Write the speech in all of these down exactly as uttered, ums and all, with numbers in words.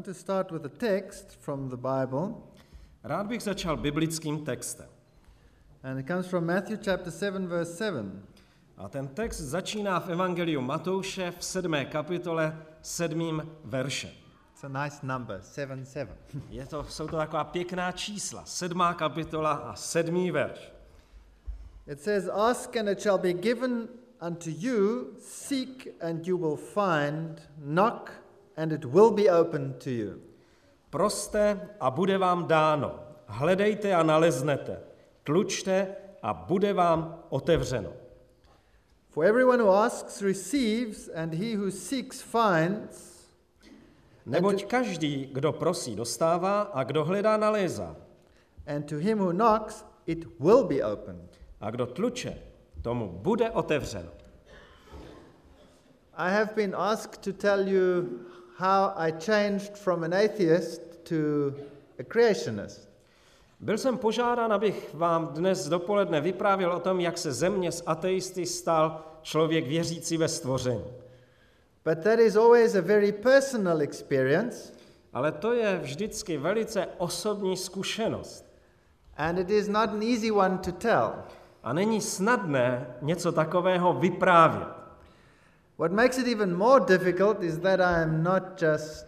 want to start with a text from the Bible. Rád bych začal biblickým textem. And it comes from Matthew chapter seven verse seven. A ten text začíná v Evangeliu Matouše v sedmé kapitole sedmým veršem. It's a nice number, seven seven. Je to, jsou to taková pěkná čísla. Sedmá kapitola a sedmý verš. It says, "Ask and it shall be given unto you, seek and you will find, knock and it will be opened to you." Proste a bude vám dáno. Hledejte a naleznete. Tlučte a bude vám otevřeno. For everyone who asks receives, and he who seeks finds. Neboť každý, kdo prosí, dostává a kdo hledá, nalézá. And to him who knocks, it will be opened. A kdo tluče, tomu bude otevřeno. I have been asked to tell you how I changed from an atheist to a creationist. Byl jsem požádán, abych vám dnes dopoledne vyprávěl o tom, jak se ze mě z ateisty stal člověk věřící ve stvoření. But that is always a very personal experience. Ale to je vždycky velice osobní zkušenost. And it is not an easy one to tell. A není snadné něco takového vyprávět. What makes it even more difficult is that I am not just,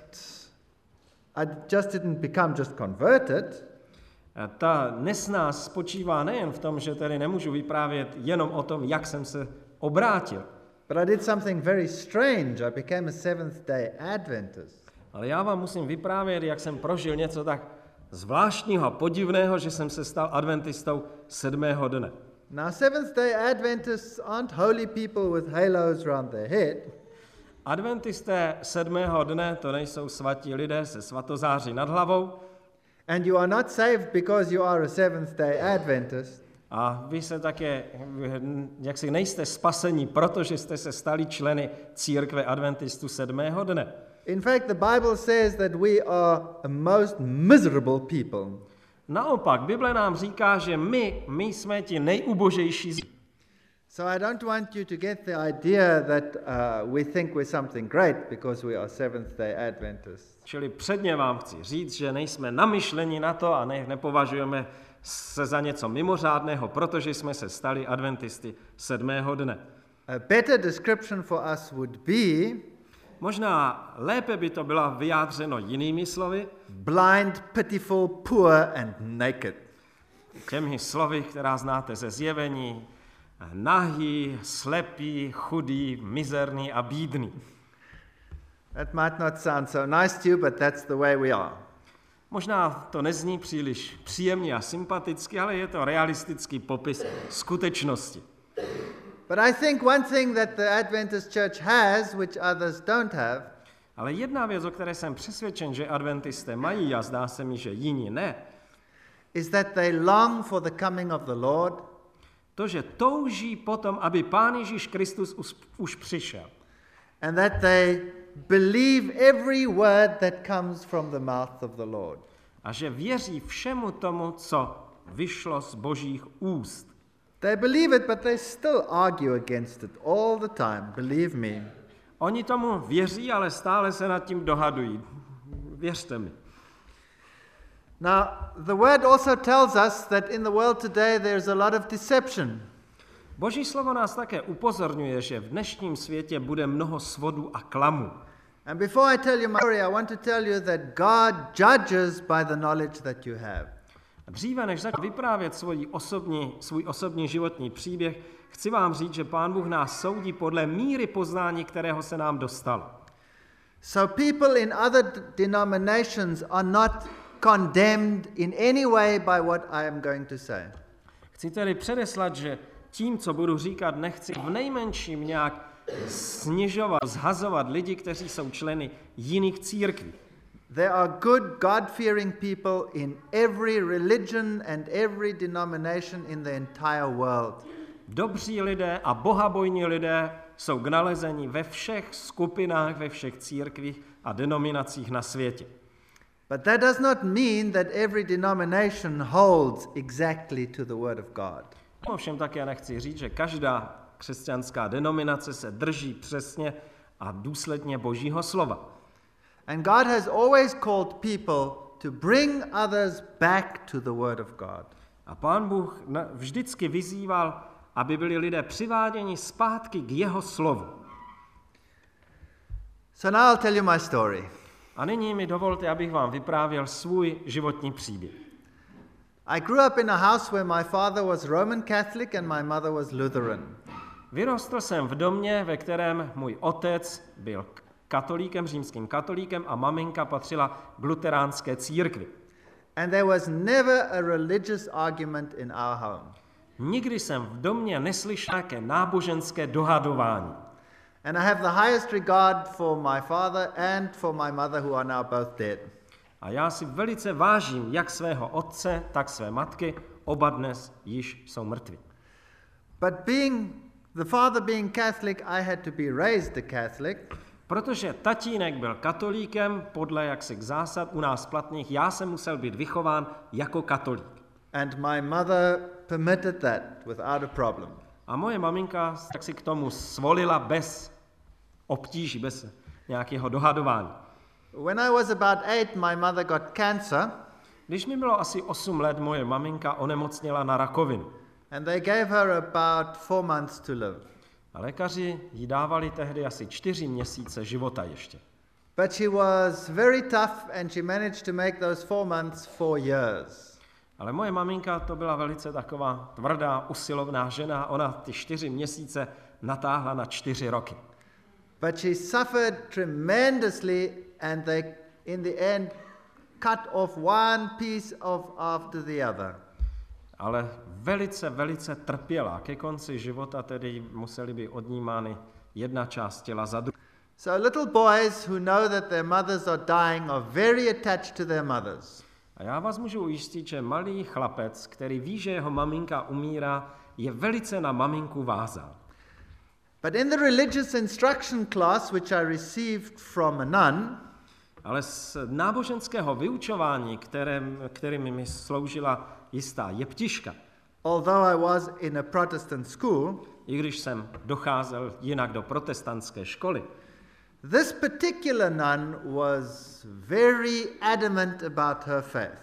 I just didn't become just converted. A ta nesnáz spočívá nejen v tom, že tedy nemůžu vyprávět jenom o tom, jak jsem se obrátil. But I did something very strange. I became a Seventh-day Adventist. Ale já vám musím vyprávět, jak jsem prožil něco tak zvláštního a podivného, že jsem se stal adventistou sedmého dne. Now, Seventh-day Adventists aren't holy people with halos around their head. Adventisté sedmého dne to nejsou svatí lidé se svatozáři nad hlavou. And you are not saved because you are a Seventh-day Adventist. A vy se také, jak si nejste spasení, protože jste se stali členy církve adventistů sedmého dne. In fact, the Bible says that we are a most miserable people. Naopak, Bible nám říká, že my, my jsme ti nejubožejší. So I don't want you to get the idea that uh, we think we're something great because we are Seventh-day Adventists. Čili předně vám chci říct, že nejsme namyšleni na to a ne, nepovažujeme se za něco mimořádného, protože jsme se stali adventisty sedmého dne. A better description for us would be možná lépe by to bylo vyjádřeno jinými slovy. Blind, pitiful, poor and naked. Těmi slovy, která znáte ze Zjevení. Nahý, slepý, chudý, mizerný a bídný. That might not sound so nice to you, but that's the way we are. Možná to nezní příliš příjemně a sympaticky, ale je to realistický popis skutečnosti. But I think one thing that the Adventist church has, which others don't have, ale jedna věc, o které jsem přesvědčen, že adventisté mají a zdá se mi, že jiní ne, is that they long for the coming of the Lord. To, že touží potom, aby Pán Ježíš Kristus už, už přišel. And that they believe every word that comes from the mouth of the Lord. A že věří všemu tomu, co vyšlo z Božích úst. They believe it, but they still argue against it all the time, believe me. Oni tomu věří, ale stále se nad tím dohadují. Věřte mi. Now, the word also tells us that in the world today there's a lot of deception. Boží slovo nás také upozorňuje, že v dnešním světě bude mnoho svodů a klamů. And before I tell you my story, I want to tell you that God judges by the knowledge that you have. Dříve než začnu vyprávět svůj osobní, svůj osobní životní příběh, chci vám říct, že Pán Bůh nás soudí podle míry poznání, kterého se nám dostalo. So people in other denominations are not condemned in any way by what I am going to say. Chci tedy předeslat, že tím, co budu říkat, nechci v nejmenším nějak snižovat, zhazovat lidi, kteří jsou členy jiných církví. There are good, God-fearing people in every religion and every denomination in the entire world. Dobří lidé a bohabojní lidé jsou k nalezení ve všech skupinách, ve všech církvích a denominacích na světě. But that does not mean that every denomination holds exactly to the word of God. Ovšem také nechci říct, že každá křesťanská denominace se drží přesně a důsledně Božího slova. And God has always called people to bring others back to the Word of God. A Pán Bůh vždycky vyzýval, aby byli lidé přiváděni zpátky k jeho slovu. So now I'll tell you my story. A nyní mi dovolte, abych vám vyprávěl svůj životní příběh. I grew up in a house where my father was Roman Catholic and my mother was Lutheran. Vyrostl jsem v domě, ve kterém můj otec byl katolíkem, římským katolíkem a maminka patřila k luteránské církvi. And there was never a religious argument in our home. Nikdy jsem v domě neslyšel nějaké náboženské dohadování. And I have the highest regard for my father and for my mother, who are now both dead. A já si velice vážím jak svého otce, tak své matky, oba dnes již jsou mrtví. But being the father being Catholic, I had to be raised a Catholic. Protože tatínek byl katolíkem, podle jaksi zásad u nás platných, já jsem musel být vychován jako katolík. And my mother permitted that without a problem. A moje maminka tak si k tomu svolila bez obtíží, bez nějakého dohadování. When I was about eight, my mother got cancer. Když mi bylo asi osm let, moje maminka onemocněla na rakovinu. And they gave her about four months to live. A lékaři jí dávali tehdy asi čtyři měsíce života ještě. But she was very tough and she managed to make those four months four years. Ale moje maminka to byla velice taková tvrdá, usilovná žena. Ona ty čtyři měsíce natáhla na čtyři roky. But she suffered tremendously and they, in the end, cut off one piece of after the other. Ale velice, velice trpěla. Ke konci života tedy museli by odnímány jedna část těla za druhou. So little boys who know that their mothers are dying are very attached to their mothers. A já vás můžu ujistit, že malý chlapec, který ví, že jeho maminka umírá, je velice na maminku vázán. But in the religious instruction class which I received from a nun, ale z náboženského vyučování, kterým, kterým mi sloužila jistá jeptiška, although I was in a Protestant school, i když jsem docházel jinak do protestantské školy, this particular nun was very adamant about her faith.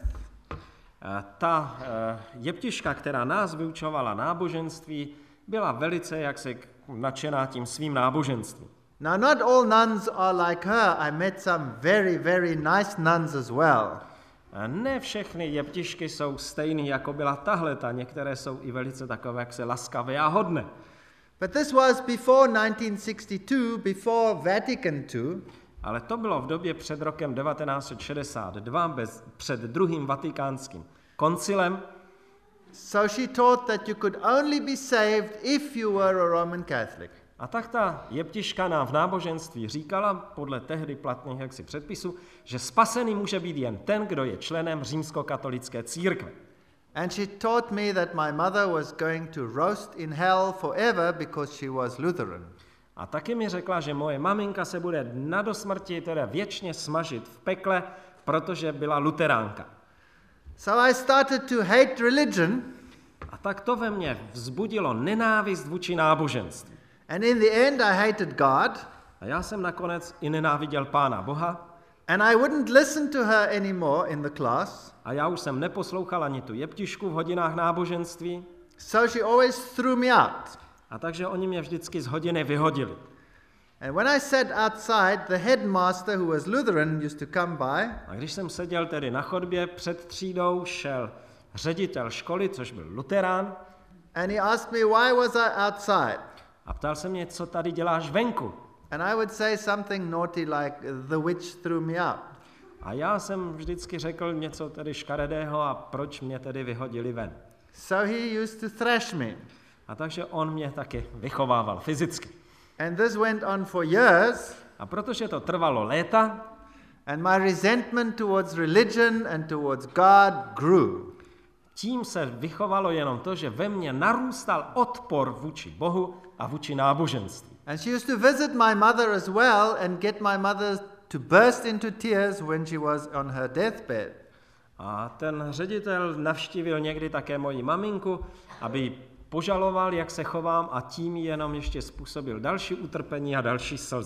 Ta jeptiška, která nás vyučovala náboženství, byla velice jaksi nadšená tím svým náboženstvím. Now, not all nuns are like her. I met some very, very nice nuns as well. Ne všechny jeptišky jsou stejný, jako byla tahleta. Některé jsou i velice takové, jak se laskavé a hodné. But this was before nineteen sixty-two, before Vatican two. Ale to bylo v době před rokem devatenáct set šedesát dva, bez, před druhým vatikánským koncilem. So she taught that you could only be saved if you were a Roman Catholic. A tak ta jeptiška nám v náboženství říkala, podle tehdy platných jaksi předpisů, že spasený může být jen ten, kdo je členem římskokatolické církve. And she taught me that my mother was going to roast in hell forever because she was Lutheran. A taky mi řekla, že moje maminka se bude na dosmrti teda věčně smažit v pekle, protože byla luteránka. So I started to hate religion. A tak to ve mně vzbudilo nenávist vůči náboženství. And in the end I hated God. A já jsem nakonec i nenáviděl Pána Boha. And I wouldn't listen to her anymore in the class. A já už jsem neposlouchal ani tu jeptišku v hodinách náboženství. So she always threw me out. A takže oni mě vždycky z hodiny vyhodili. And when I sat outside, the headmaster, who was Lutheran, used to come by. A když jsem seděl tedy na chodbě před třídou, šel ředitel školy, což byl luterán. And he asked me, why was I outside? A ptal se mě, co tady děláš venku. And I would say something naughty like, the witch threw me out. A já jsem vždycky řekl něco tedy škaredého a proč mě tedy vyhodili ven. So he used to thrash me. A takže on mě taky vychovával fyzicky. And this went on for years. A protože to trvalo léta, and my resentment towards religion and towards God grew. Tím se vychovalo jenom to, že ve mně narůstal odpor vůči Bohu a vůči náboženství. And she used to visit my mother as well and get my mother to burst into tears when she was on her deathbed. A ten ředitel navštívil někdy také moji maminku, aby požaloval, jak se chovám, a tím jenom ještě způsobil další utrpení a další slzy.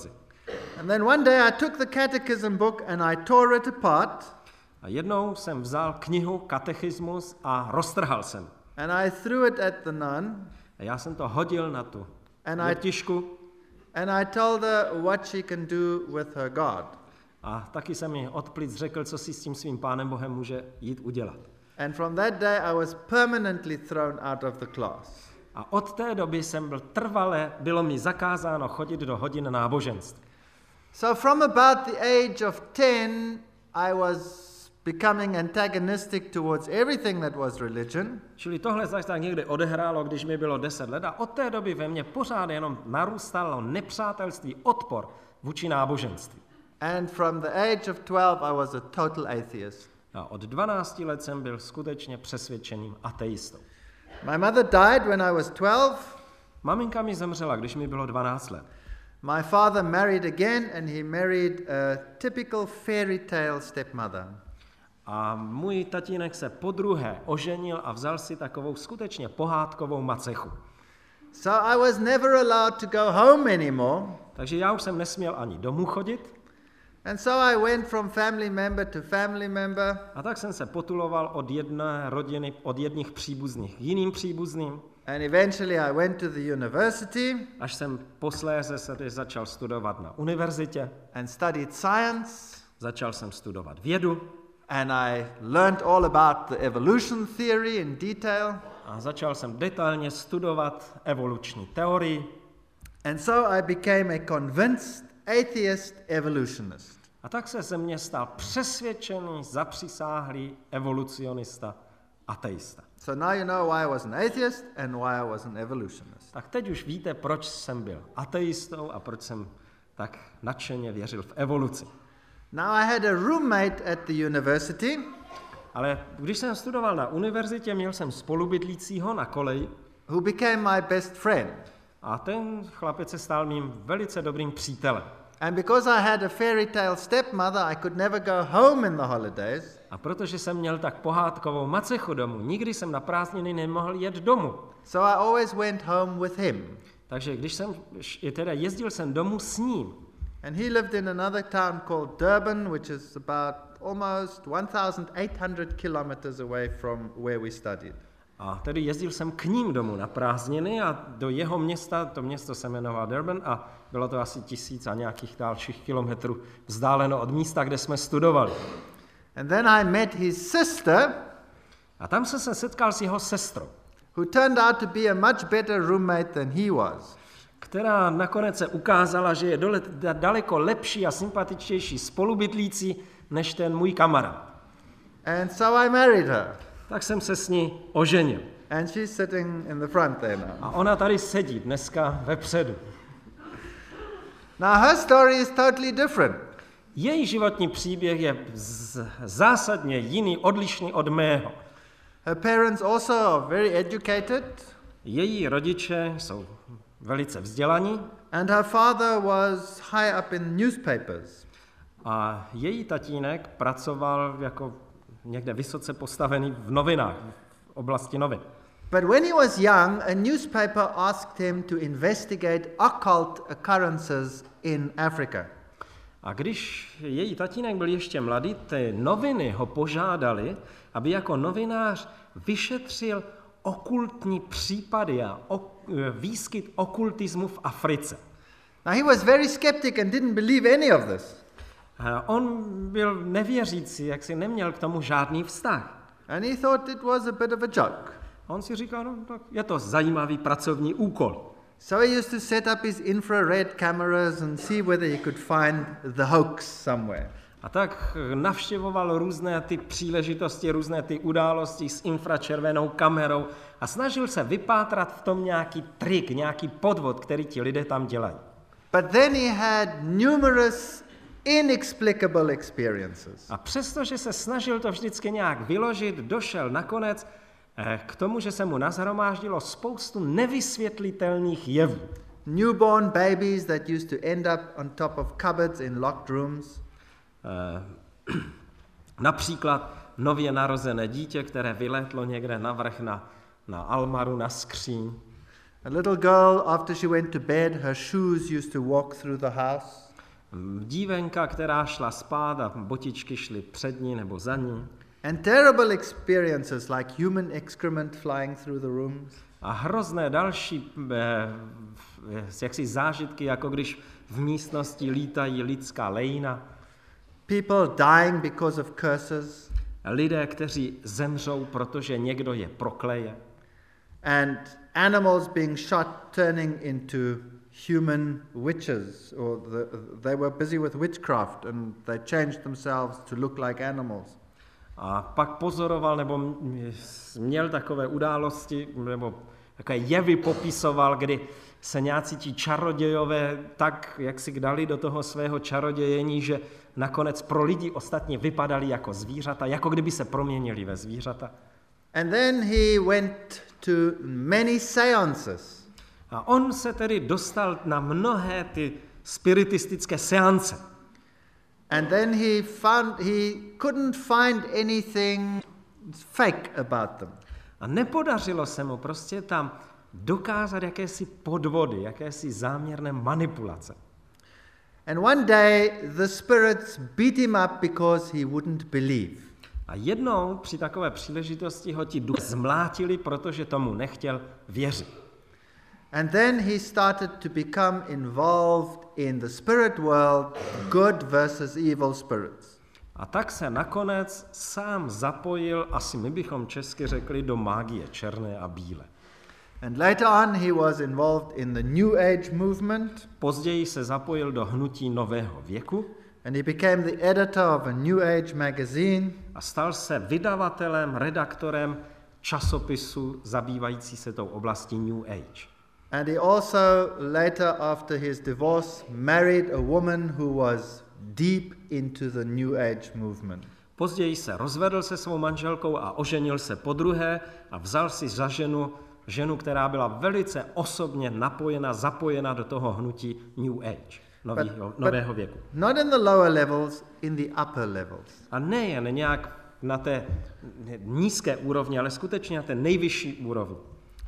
And then one day I took the catechism book and I tore it apart. A jednou jsem vzal knihu Katechismus a roztrhal jsem. And I threw it at the nun. A já jsem to hodil na tu jeptišku. And I told her what she can do with her God. A taky jsem mi od plic řekl, co si s tím svým Pánem Bohem může jít udělat. And from that day I was permanently thrown out of the class. A od té doby jsem byl trvale, bylo mi zakázáno chodit do hodin náboženství. So from about the age of ten, I was becoming antagonistic towards everything that was religion. Čili tohle se tak někdy odehrálo, když mi bylo deset let a od té doby ve mně pořád jenom narůstalo nepřátelství, odpor vůči náboženství. And from the age of twelve, I was a total atheist. A od dvanácti let jsem byl skutečně přesvědčeným ateistou. My mother died when I was twelve. Maminka mi zemřela, když mi bylo dvanáct let. My father married again and he married a typical fairy tale stepmother. A můj tatínek se podruhé oženil a vzal si takovou skutečně pohádkovou macechu. So I was never allowed to go home anymore. Takže já už jsem nesměl ani domů chodit. And so I went from family member to family member. A tak jsem se potuloval od jedné rodiny, od jedných příbuzných k jiným příbuzným. And eventually I went to the university. Až jsem posléze se začal studovat na univerzitě. And studied science. Začal jsem studovat vědu. And I learned all about the evolution theory in detail. A začal jsem detailně studovat evoluční teorii. And so I became a convinced atheist evolutionist. A tak se ze mě stal přesvědčený, zapřisáhlý evolucionista, ateista. So now you know why I was an atheist and why I was an evolutionist. Tak teď už víte, proč jsem byl ateistou a proč jsem tak nadšeně věřil v evoluci. Now I had a roommate at the university. Ale když jsem studoval na univerzitě, měl jsem spolubydlícího na koleji. Who became my best friend. A ten chlapec se stal mým velice dobrým přítelem. And because I had a fairy tale stepmother, I could never go home in the holidays. A protože jsem měl tak pohádkovou macechu domů, nikdy jsem na prázdniny nemohl jet domů. So I always went home with him. Takže když jsem teda jezdil jsem domů s ním. And he lived in another town called Durban, which is about almost one thousand eight hundred kilometers away from where we studied. A tedy jezdil jsem k ním domů na prázdniny a do jeho města, to město se jmenovalo Durban a bylo to asi tisíc a nějakých dalších kilometrů vzdáleno od místa, kde jsme studovali. And then I met his sister. A tam jsem se setkal s jeho sestrou. Who turned out to be a much better roommate than he was. Která nakonec se ukázala, že je dole, daleko lepší a sympatičtější spolubydlící než ten můj kamarád. And so I married her. Tak jsem se s ní oženil. And she's sitting in the front there now. A ona tady sedí dneska vepředu. Now her story is totally different. Její životní příběh je z- zásadně jiný, odlišný od mého. Her parents also are very educated. Její rodiče jsou velice vzdělaní. And her father was high up in newspapers. A její tatínek pracoval jako někde vysoce postavený v novinách, v oblasti novin. But when he was young, a newspaper asked him to investigate occult occurrences in Africa. A když její tatínek byl ještě mladý, ty noviny ho požádali, aby jako novinář vyšetřil okultní případy a ok, výskyt okultismu v Africe. Now he was very skeptic and didn't believe any of this. A on byl nevěřící, jak si neměl k tomu žádný vztah. And he thought it was a bit of a joke. A on si říkal, no, tak je to zajímavý pracovní úkol. So he used to set up his infrared cameras and see whether he could find the hoax somewhere. A tak navštěvoval různé ty příležitosti, různé ty události s infračervenou kamerou a snažil se vypátrat v tom nějaký trik, nějaký podvod, který ti lidé tam dělají. But then he had numerous inexplicable experiences. A přestože se snažil to vždycky nějak vyložit, došel nakonec k tomu, že se mu nashromáždilo spoustu nevysvětlitelných jevů. Newborn babies that used to end up on top of cupboards in locked rooms. Uh, například nově narozené dítě, které vylétlo někde navrch na, na almaru, na skříň. A little girl, after she went to bed, her shoes used to walk through the house. dívenka, která šla spát a botičky šly před ní nebo za ní. And terrible experiences like human excrement flying through the rooms. A hrozné další eh, jaksi zážitky, jako když v místnosti lítají lidská lejna. People dying because of curses. Lidé, kteří zemřou, protože někdo je prokleje. And animals being shot turning into human witches, or the, they were busy with witchcraft and they changed themselves to look like animals. A pak pozoroval, nebo měl takové události, nebo takové jevy popisoval, kdy se nějací ti čarodějové tak, jak si dali do toho svého čarodějení, že nakonec pro lidi ostatně vypadali jako zvířata, jako kdyby se proměnili ve zvířata. And then he went to many seances. A on se tedy dostal na mnohé ty spiritistické seance. And then he found he couldn't find anything fake about them. A nepodařilo se mu prostě tam dokázat jakési podvody, jakési záměrné manipulace. And one day the spirits beat him up because he wouldn't believe. A jednou při takové příležitosti ho ti duch zmlátili, protože tomu nechtěl věřit. And then he started to become involved in the spirit world, good versus evil spirits. A tak se nakonec sám zapojil, asi my bychom česky řekli, do mágie černé a bílé. And later on he was involved in the New Age movement. Později se zapojil do hnutí nového věku. And he became the editor of a New Age magazine. A stal se vydavatelem, redaktorem časopisu zabývající se tou oblastí New Age. And he also later, after his divorce, married a woman who was deep into the New Age movement. Později se rozvedl se svou manželkou a oženil se podruhé a vzal si za ženu, ženu, která byla velice osobně napojena, zapojena do toho hnutí New Age, nového, but, nového but věku. Not in the lower levels, in the upper levels. A nejen nějak na té nízké úrovni, ale skutečně na té nejvyšší úrovni.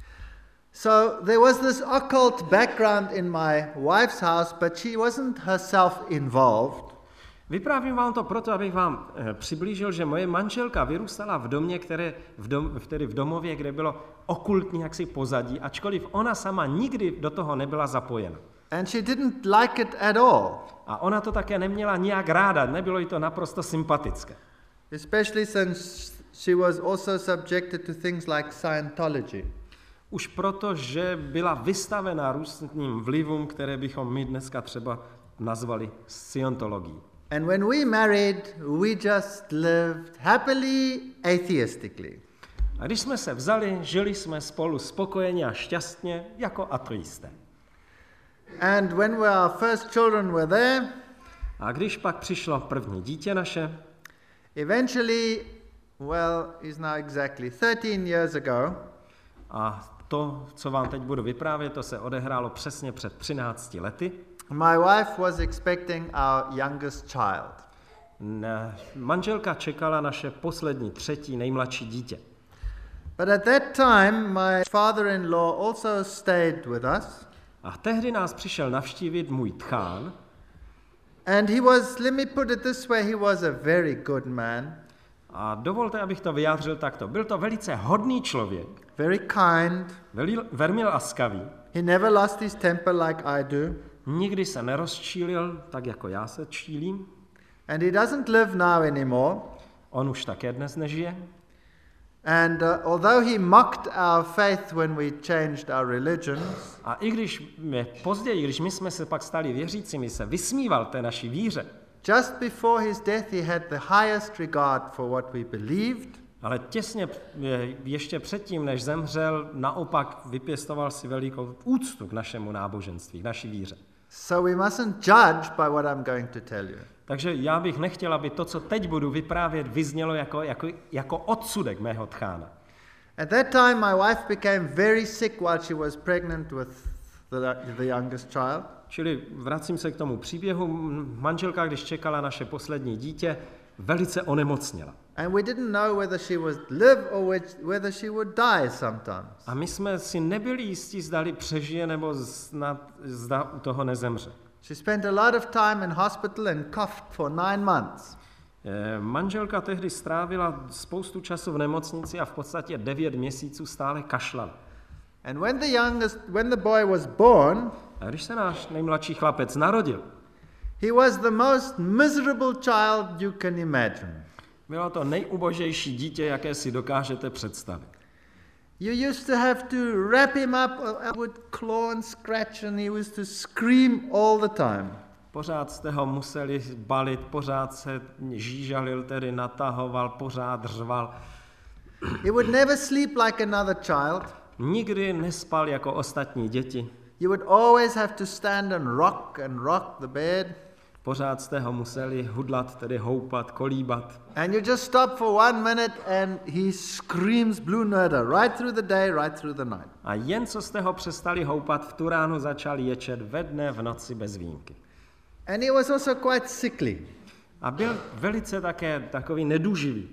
So there was this occult background in my wife's house, but she wasn't herself involved. Vyprávím vám to proto, abych vám e, přiblížil, že moje manželka vyrůstala v domě, které v, dom, tedy v domově, kde bylo okultní jaksi pozadí, ačkoliv ona sama nikdy do toho nebyla zapojena. And she didn't like it at all. A ona to také neměla nijak ráda, nebylo jí to naprosto sympatické. Especially since she was also subjected to things like Scientology. Už proto, že byla vystavena různým vlivům, které bychom my dneska třeba nazvali scientologií. And when we married, we just lived happily atheistically. A když jsme se vzali, žili jsme spolu spokojeně a šťastně jako ateisté. And when our first children were there, a když pak přišlo první dítě naše, eventually, well, it's now exactly thirteen years ago. A to, co vám teď budu vyprávět, to se odehrálo přesně před třinácti lety. My wife was expecting our youngest child. Ne, manželka čekala naše poslední, třetí, nejmladší dítě. But at that time, my father-in-law also stayed with us. A tehdy nás přišel navštívit můj tchán. And he was, let me put it this way, he was a very good man. A dovolte, abych to vyjádřil takto. Byl to velice hodný člověk. Very kind. Veli, velmi laskavý. He never lost his temper like I do. Nikdy se nerozčílil, tak jako já se čílím. And he doesn't live now anymore. On už také dnes nežije. And uh, although he mocked our faith when we changed our religions, a i když později, když my jsme se pak stali věřícími, se vysmíval té naší víře. Just before his death he had the highest regard for what we believed. Ale těsně ještě předtím, než zemřel, naopak vypěstoval si velikou úctu k našemu náboženství, k naší víře. So we mustn't judge by what I'm going to tell you. Takže já bych nechtěl, aby to, co teď budu vyprávět, vyznělo jako, jako, jako odsudek mého tchána. At that time my wife became very sick while she was pregnant with the, the youngest child. Čili vracím se k tomu příběhu. Manželka, když čekala naše poslední dítě, velice onemocněla. And we didn't know whether she would live or whether she would die sometimes. A my jsme si nebyli jistí, zdali přežije nebo snad zda u toho nezemře. She spent a lot of time in hospital and coughed for nine months. Manželka tehdy strávila spoustu času v nemocnici a v podstatě devět měsíců stále kašlala. And when the youngest, when the boy was born, a když se náš nejmladší chlapec narodil, he was the most miserable child you can imagine. Bylo to nejubožejší dítě, jaké si dokážete představit. You used to have to wrap him up, I would claw and scratch, and he used to scream all the time. Pořád jste ho museli balit, pořád se žížalil, tedy natahoval, pořád řval. He would never sleep like another child. Nikdy nespal jako ostatní děti. You would always have to stand and rock and rock the bed. Pořád jste ho museli hudlat, tedy houpat, kolíbat. And you just stop for one minute and he screams blue murder right through the day, right through the night. A jen co jste ho přestali houpat, v tu ránu začal ječet ve dne, v noci bez výjimky. And he was also quite sickly. A byl velice také takový neduživý.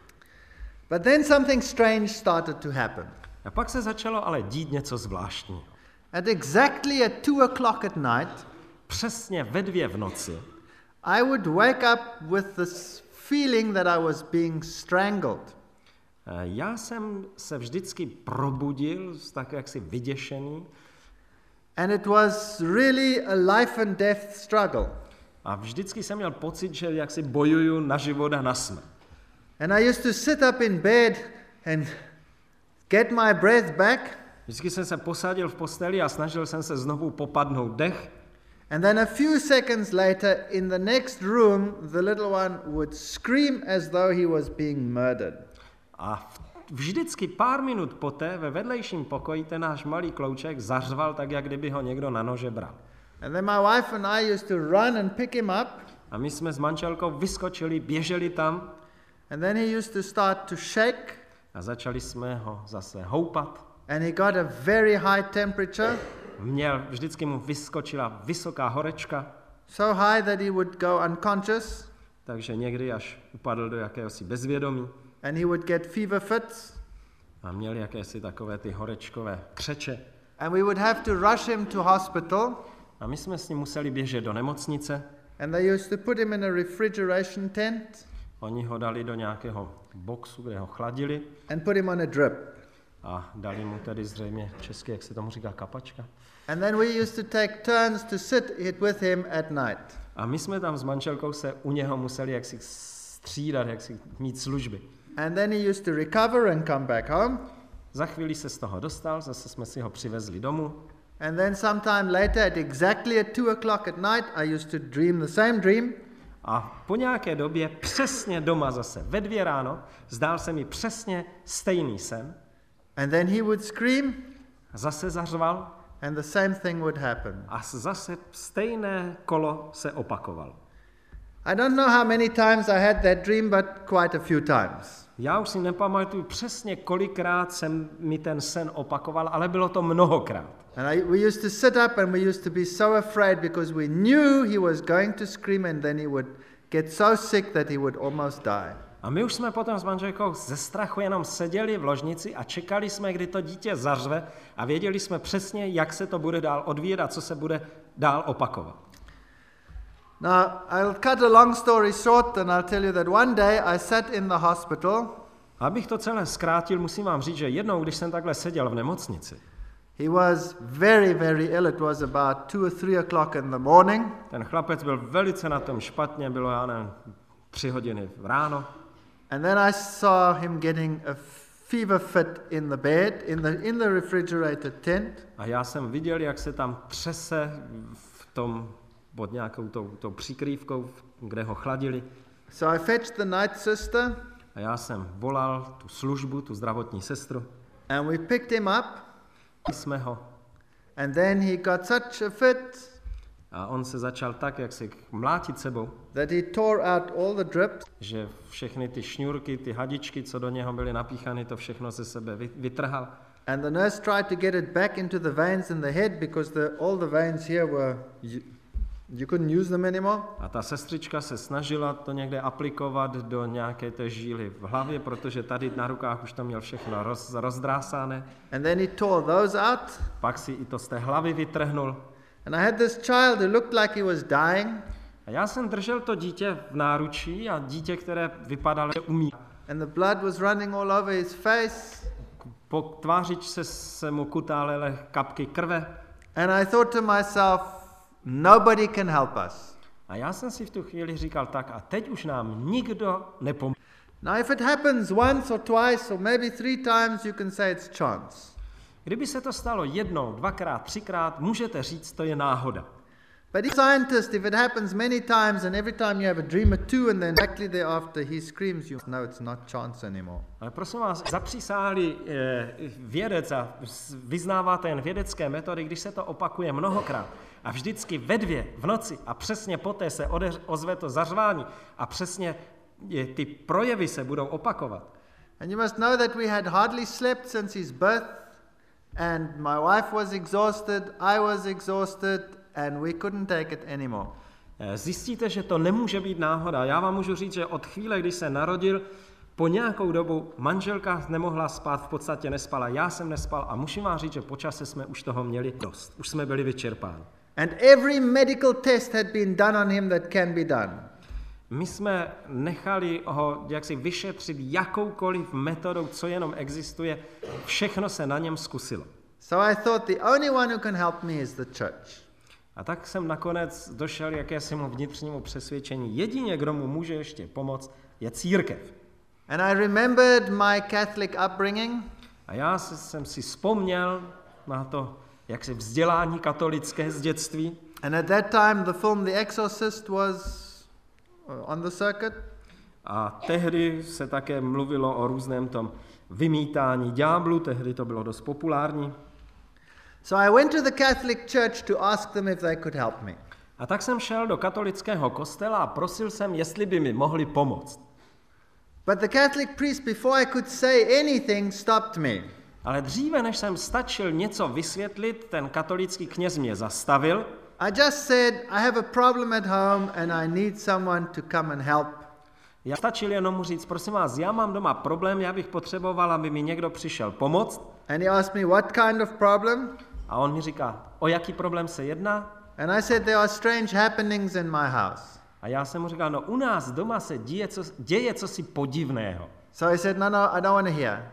But then something strange started to happen. A pak se začalo ale dít něco zvláštního. At exactly at two o'clock at night, přesně ve dvě v noci, I would wake up with this feeling that I was being strangled. Já jsem se vždycky probudil, tak jaksi vyděšený. And it was really a life and death struggle. A vždycky jsem měl pocit, že jaksi bojuju na život a na smrt. And I used to sit up in bed and get my breath back. Vždycky jsem se posadil v posteli a snažil jsem se znovu popadnout dech. And then a few seconds later, in the next room, the little one would scream as though he was being murdered. A vždycky pár minut poté ve vedlejším pokoji ten náš malý klouček zařval tak, jak kdyby ho někdo na nože bral. And then my wife and I used to run and pick him up. A my jsme s manželkou vyskočili, běželi tam. And then he used to start to shake. A začali jsme ho zase houpat. And he got a very high temperature. Měl, vždycky mu vyskočila vysoká horečka. So high that he would go unconscious. Takže někdy až upadl do jakéhosi bezvědomí. And he would get fever fits. A měl jakési takové ty horečkové křeče. And we would have to rush him to hospital. A my jsme s ním museli běžet do nemocnice. And they used to put him in a refrigeration tent. Oni ho dali do nějakého boxu, kde ho chladili. And put him on a drip. A dali mu tedy zřejmě česky, jak se tomu říká, kapačka. And then we used to take turns to sit it with him at night. A my jsme tam s manželkou se u něho museli jaksi střídat, jaksi mít služby. And then he used to recover and come back home. Za chvíli se z toho dostal, zase jsme si ho přivezli domů. And then sometime later, at exactly at two o'clock at night, I used to dream the same dream. A po nějaké době přesně doma zase ve dvě ráno zdál se mi přesně stejný sen. And then he would scream. Zase zařval. And the same thing would happen. A zase stejné kolo se opakovalo. I don't know how many times I had that dream, but quite a few times. Já už si nepamatuju přesně, kolikrát jsem mi ten sen opakoval, ale bylo to mnohokrát. And I, we used to sit up and we used to be so afraid because we knew he was going to scream and then he would get so sick that he would almost die. A my už jsme potom s manželkou ze strachu jenom seděli v ložnici a čekali jsme, kdy to dítě zařve a věděli jsme přesně, jak se to bude dál odvíjet a co se bude dál opakovat. Now, I'll cut a long story short and I'll tell you that one day I sat in the hospital. Abych to celé zkrátil, musím vám říct, že jednou, když jsem takhle seděl v nemocnici, he was very, very ill. It was about two or three o'clock in the morning. Ten chlapec byl velice na tom špatně, bylo já nevím, tři hodiny ráno. And then I saw him getting a fever fit in the bed, in the in the refrigerated tent. A já jsem viděl, jak se tam třese v tom pod nějakou tou, tou přikrývkou, kde ho chladili. So I fetched the night sister. A já jsem volal tu službu, tu zdravotní sestru. And we picked him up. Jsme ho. And then he got such a fit. A on se začal tak, jak si mlátit sebou, that he tore out all the drips. Že všechny ty šňůrky, ty hadičky, co do něho byly napíchané, to všechno ze sebe vytrhal. And the nurse tried to get it back into the veins in the head because the, all the veins here were, you, you couldn't use them anymore. A ta sestřička se snažila to někde aplikovat do nějaké té žíly v hlavě, protože tady na rukách už to měl všechno roz, rozdrásané. And then he tore those out. Pak si i to z té hlavy vytrhnul. And I had this child who looked like he was dying. A já jsem držel to dítě v náručí a dítě, které vypadalo, že umí. And the blood was running all over his face. Po tvářičce se mu kutálely kapky krve. And I thought to myself, nobody can help us. A já jsem si v tu chvíli říkal tak, a teď už nám nikdo nepomůže. Now if it happens once or twice or maybe three times, you can say it's chance. Kdyby se to stalo jednou, dvakrát, třikrát, můžete říct, to je náhoda. But if scientist, if it happens many times and every time you have a dream or two and then directly thereafter he screams, you know it's not chance anymore. Ale prosím vás, zapřísáhlý eh, vědec a vyznáváte jen vědecké metody, když se to opakuje mnohokrát a vždycky ve dvě v noci a přesně poté se odeř, ozve to zařvání a přesně je, ty projevy se budou opakovat. And you must know that we had hardly slept since his birth and my wife was exhausted, I was exhausted and we couldn't take it anymore. Zjistíte, že to nemůže být náhoda. Já vám můžu říct, že od chvíle, kdy se narodil, po nějakou dobu manželka nemohla spát, v podstatě nespala, já jsem nespal a musím vám říct, že po čase jsme už toho měli dost. Už jsme byli vyčerpáni. And every medical test had been done on him that can be done. My jsme nechali ho jaksi vyšetřit jakoukoliv metodou, co jenom existuje. Všechno se na něm zkusilo. So I thought the only one who can help me is the church. A tak jsem nakonec došel jakésimu vnitřnímu přesvědčení. Jedině, kdo mu může ještě pomoct, je církev. And I remembered my Catholic upbringing. A já jsem si vzpomněl na to, jak se vzdělání katolické z dětství. And at that time the film The Exorcist was on the circuit. A tehdy se také mluvilo o různém tom vymítání ďáblu, tehdy to bylo dost populární. So I went to the Catholic Church to ask them if they could help me. A tak jsem šel do katolického kostela a prosil jsem, jestli by mi mohli pomoct. But the Catholic priest, before I could say anything, stopped me. Ale dříve, než jsem stačil něco vysvětlit, ten katolický kněz mě zastavil. I just said, I have a problem at home and I need someone to come and help. Já stačil jenom mu říct, prosím vás, já mám doma problém, já bych potřeboval, aby mi někdo přišel pomoct. And he asked me, what kind of problem? A on mi říká, o jaký problém se jedná? And I said, there are strange happenings in my house. A já jsem mu říkal, no u nás doma se děje, co, děje cosi podivného. So he said, no, no, I don't want to hear.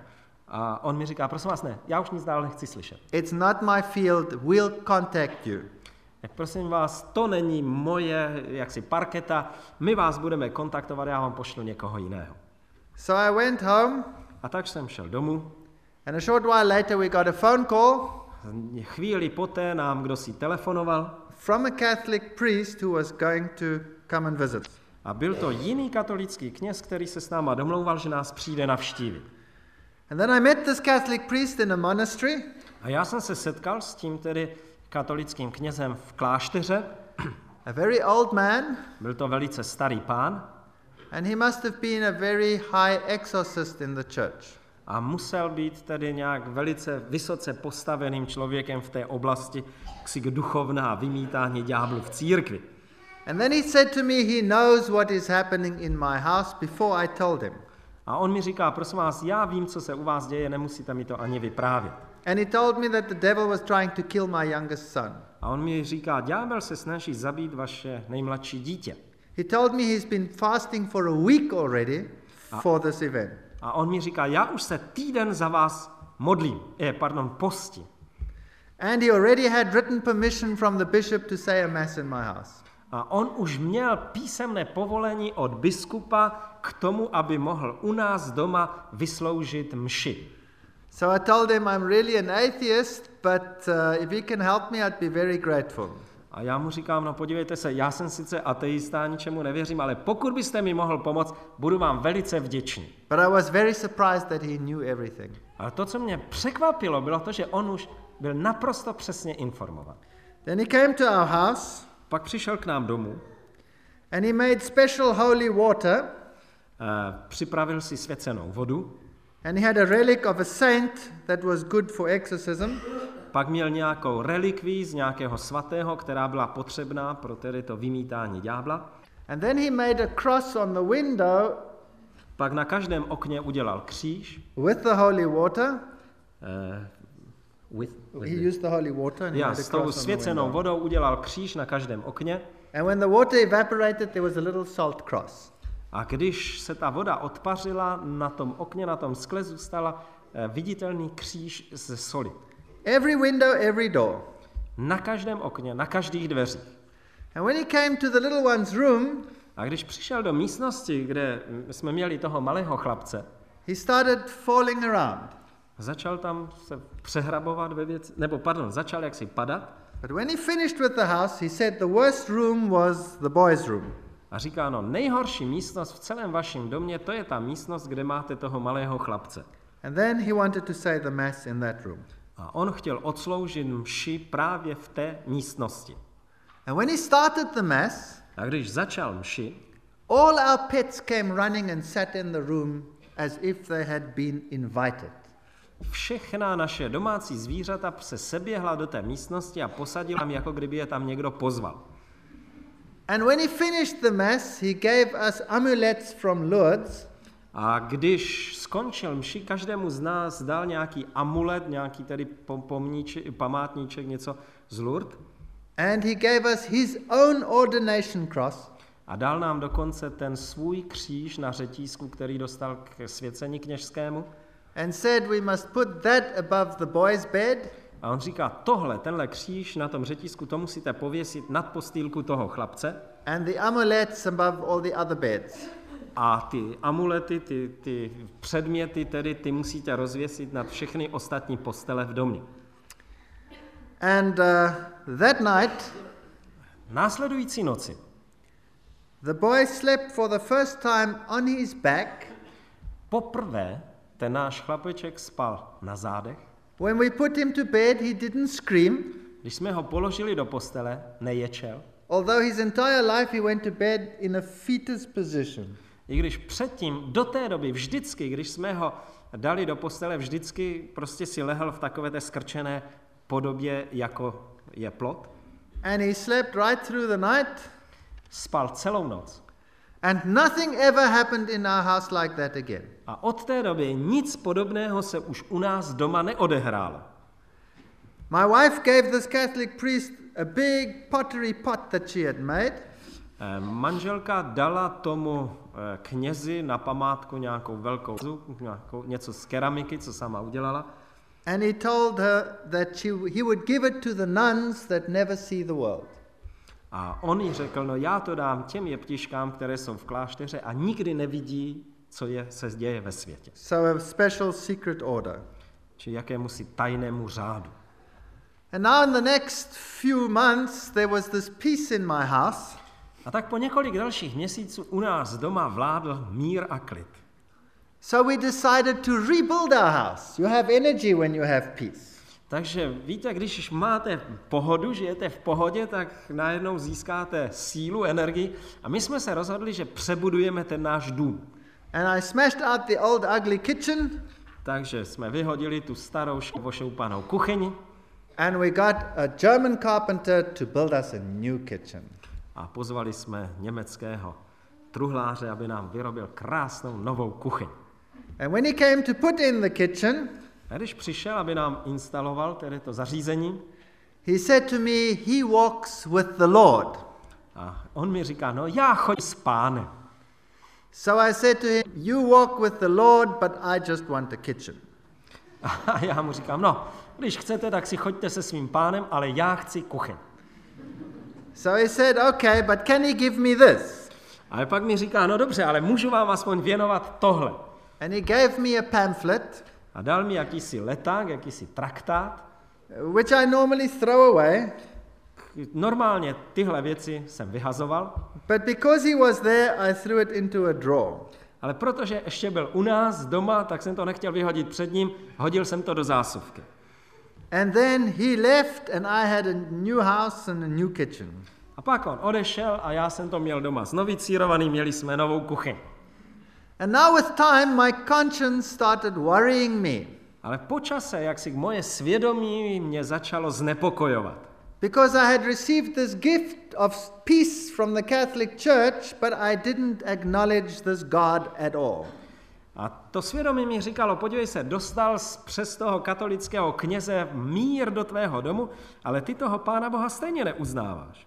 A on mi říká, prosím vás, ne, já už nic dál nechci slyšet. It's not my field, we'll contact you. Tak prosím vás, to není moje jaksi parketa, my vás budeme kontaktovat, já vám pošlu někoho jiného. So I went home. A tak jsem šel domů. And a short while later we got a phone call. Chvíli poté nám kdo si telefonoval. From a Catholic priest who was going to come and visit. A byl to jiný katolický kněz, který se s náma domlouval, že nás přijde navštívit. And then I met this Catholic priest in a monastery. A já jsem se setkal s tím tedy katolickým knězem v klášteře. A very old man. Byl to velice starý pán. And he must have been a very high exorcist in the church. A musel být tedy nějak velice vysoce postaveným člověkem v té oblasti ksik duchovná vymítání ďáblu v církvi. And then he said to me, he knows what is happening in my house before I told him. A on mi říká, prosím vás, já vím, co se u vás děje, nemusíte mi to ani vyprávět. And he told me that the devil was trying to kill my youngest son. A on mi říká, ďábel se snaží zabít vaše nejmladší dítě. He told me he's been fasting for a week already for this event. A on mi říká, já už se týden za vás modlím, eh, pardon, postím. And he already had written permission from the bishop to say a mass in my house. A on už měl písemné povolení od biskupa k tomu, aby mohl u nás doma vysloužit mši. So I told him I'm really an atheist, but uh, if he can help me, I'd be very grateful. A já mu říkám, no podívejte se, já jsem sice ateista, ničemu nevěřím, ale pokud byste mi mohl pomoct, budu vám velice vděčný. But I was very surprised that he knew everything. Ale to, co mě překvapilo, bylo to, že on už byl naprosto přesně informovat. Then he came to our house. Pak přišel k nám domů. And he made special holy water. Uh, připravil si svěcenou vodu. And he had a relic of a saint that was good for exorcism. Pak měl nějakou relikví z nějakého svatého, která byla potřebná pro tedy to vymítání ďábla. And then he made a cross on the window. Pak na každém okně udělal kříž. With the holy water. Uh, With, with He the, used the holy water and he já, made a s tou cross on the svěcenou window. vodou udělal kříž na každém okně. And when the water evaporated, there was a little salt cross. A když se ta voda odpařila, na tom okně, na tom skle zůstala eh, viditelný kříž ze soli. Every window, every door. Na každém okně, na každých dveřích. And when he came to the little one's room, A když přišel do místnosti, kde jsme měli toho malého chlapce, he started falling around. začal tam se přehrabovat ve věci, nebo pardon, začal jaksi padat But when he finished with the house, he said the worst room was the boys' room. a říká, no nejhorší místnost v celém vašem domě, to je ta místnost, kde máte toho malého chlapce. And then he wanted to say the mass in that room. A on chtěl odsloužit mši právě v té místnosti. And when he started the mass, A když začal mši, all our pets came running and sat in the room as if they had been invited. všechna naše domácí zvířata se seběhla do té místnosti a posadila tam, jako kdyby je tam někdo pozval. And when he finished the mass, he gave us amulets from Lourdes. A když skončil mši, každému z nás dal nějaký amulet, nějaký tedy pomníček, památníček, něco z Lourdes. And he gave us his own ordination cross. A dal nám dokonce ten svůj kříž na řetízku, který dostal k svěcení kněžskému. And said we must put that above the boy's bed. A on říká, tohle, tenhle kříž na tom řetízku, to musíte pověsit nad postýlku toho chlapce. And the amulets above all the other beds. A ty amulety, ty, ty předměty, tedy ty musíte rozvěsit nad všechny ostatní postele v domě. And uh, that night, Následující noci the boy slept for the first time on his back. poprvé ten náš chlapeček spal na zádech. When we put him to bed, he didn't scream, Když jsme ho položili do postele, neječel, although his entire life he went to bed in a fetus position. i když předtím, do té doby, vždycky, když jsme ho dali do postele, vždycky prostě si lehl v takové té skrčené podobě, jako je plot. And he slept right through the night, Spal celou noc. and nothing ever happened in our house like that again. A od té doby nic podobného se už u nás doma neodehrálo. My wife gave this Catholic priest a big pottery pot that she had made, Eh, Manželka dala tomu eh, knězi na památku nějakou velkou nějakou, něco z keramiky, co sama udělala. and he told her that she, he would give it to the nuns that never see the world. A on jí řekl, no já to dám těm jeptiškám, které jsou v klášteře a nikdy nevidí, co je, se děje ve světě. So a special secret order. Či jakémusi tajnému řádu. And now in the next few months, there was this peace in my house. A tak po několik dalších měsíců u nás doma vládl mír a klid. So we decided to rebuild our house. You have energy when you have peace. Takže víte, když máte pohodu, žijete v pohodě, tak najednou získáte sílu, energii. A my jsme se rozhodli, že přebudujeme ten náš dům. And I smashed out the old ugly kitchen, Takže jsme vyhodili tu starou ošoupanou kuchyni and we got a German carpenter to build us a new kitchen. a pozvali jsme německého truhláře, aby nám vyrobil krásnou novou kuchyň. And when he came to put in the kitchen, A když přišel, aby nám instaloval tedy to zařízení, he said to me, he walks with the Lord. a on mi říká, no já chodím s pánem. So I said to him, you walk with the Lord, but I just want a kitchen. A já mu říkám, no, když chcete, tak si choďte se svým pánem, ale já chci kuchyň. So he said, okay, but can he give me this? Ale pak mi říká, no dobře, ale můžu vám aspoň věnovat tohle. And he gave me a pamphlet, A dal mi jakýsi leták, jakýsi traktát. which I normally throw away. Normálně tyhle věci jsem vyhazoval, But because he was there, I threw it into a drawer. ale protože ještě byl u nás doma, tak jsem to nechtěl vyhodit před ním, hodil jsem to do zásuvky. And then he left, and I had a new house and a new kitchen. A pak on odešel a já jsem to měl doma znovicírovaný, měli jsme novou kuchyň. And now with time, my conscience started worrying me, Ale po čase, jak si moje svědomí mě začalo znepokojovat. because I had received this gift of peace from the Catholic Church, but I didn't acknowledge this God at all. A to svědomí mi říkalo, podívej se, dostal jsi přes toho katolického kněze mír do tvého domu, ale ty toho Pána Boha stejně neuznáváš.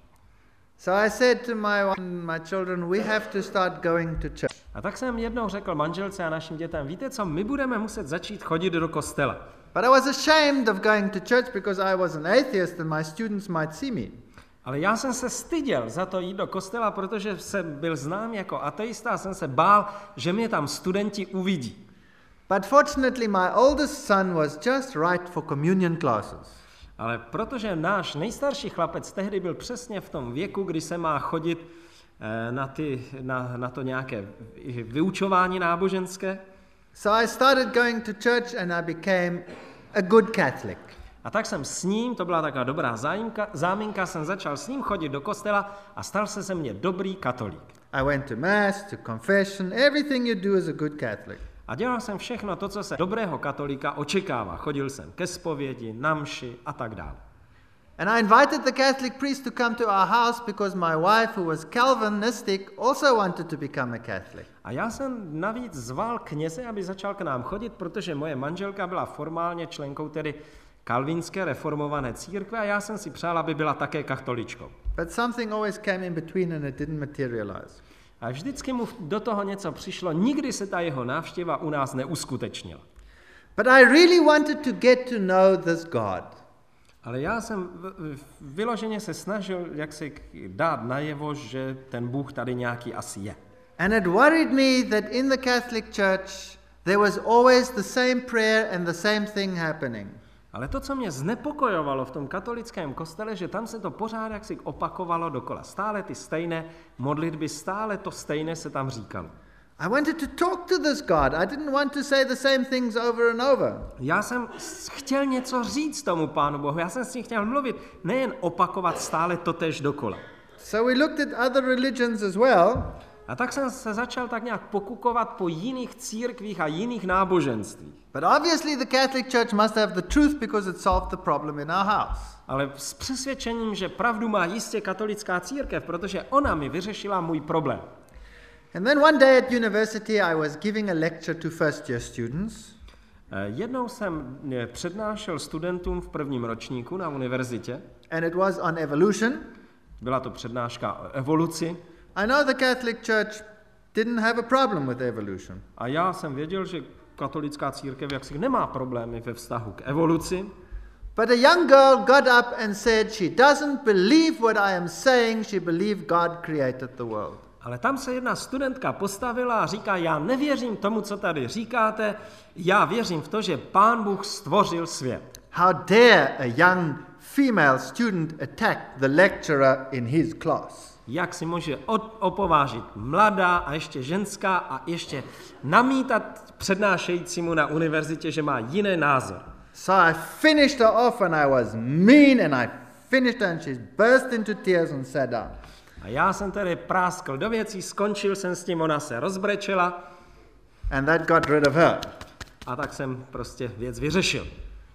So I said to my my children, we have to start going to church. A tak jsem jednou řekl manželce a našim dětem, víte co, my budeme muset začít chodit do kostela. But I was ashamed of going to church because I was an atheist and my students might see me. Ale já jsem se styděl za to jít do kostela, protože jsem byl znám jako ateista a jsem se bál, že mě tam studenti uvidí. But fortunately my oldest son was just right for communion classes. Ale protože náš nejstarší chlapec tehdy byl přesně v tom věku, kdy se má chodit na, ty, na, na to nějaké vyučování náboženské. So I started going to church and I became a good Catholic. A tak jsem s ním, to byla taková dobrá zájimka, záminka, jsem začal s ním chodit do kostela a stal se ze mě dobrý katolík. I went to mass, to confession, everything you do as a good Catholic. A dělal jsem všechno to, co se dobrého katolíka očekává. Chodil jsem ke zpovědi, na mši a tak dále. And I invited the Catholic priest to come to our house because my wife, who was Calvinistic, also wanted to become a Catholic. A já jsem navíc zval kněze, aby začal k nám chodit, protože moje manželka byla formálně členkou tedy kalvinské reformované církve a já jsem si přál, aby byla také katoličkou. But something always came in between and it didn't materialize. A vždycky mu do toho něco přišlo, nikdy se ta jeho návštěva u nás neuskutečnila. But I really wanted to get to know this God. Ale já jsem vyloženě se snažil, jak se dát najevo, že ten Bůh tady nějaký asi je. And it worried me that in the Catholic Church there was always the same prayer and the same thing happening. Ale to, co mě znepokojovalo v tom katolickém kostele, že tam se to pořád jaksi opakovalo dokola. Stále ty stejné modlitby, stále to stejné se tam říkalo. I wanted to talk to this God. I didn't want to say the same things over and over. Já jsem chtěl něco říct tomu Pánu Bohu, já jsem s ním chtěl mluvit, nejen opakovat stále totéž dokola. So we looked at other religions as well. A tak jsem se začal tak nějak pokukovat po jiných církvích a jiných náboženstvích. But obviously the Catholic Church must have the truth because it solved the problem in our house. Ale s přesvědčením, že pravdu má jistě katolická církev, protože ona mi vyřešila můj problém. And then one day at university I was giving a lecture to first year students. Jednou jsem přednášel studentům v prvním ročníku na univerzitě. And it was on evolution. Byla to přednáška o evoluci. I know the Catholic Church didn't have a problem with evolution. A já jsem věděl, že katolická církev jaksi nemá problémy ve vztahu k evoluci. But a young girl got up and said she doesn't believe what I am saying, she believed God created the world. Ale tam se jedna studentka postavila a říká, já nevěřím tomu, co tady říkáte, já věřím v to, že Pán Bůh stvořil svět. How dare a young female student attack the lecturer in his class? Jak si může opovážit mladá a ještě ženská a ještě namítat přednášejícímu na univerzitě, že má jiný názor. So I finished her off and I was mean and I finished her and she burst into tears and sat down. A já jsem tedy práskl do věcí, skončil jsem s tím, ona se rozbrečela. And that got rid of her. A tak jsem prostě věc vyřešil.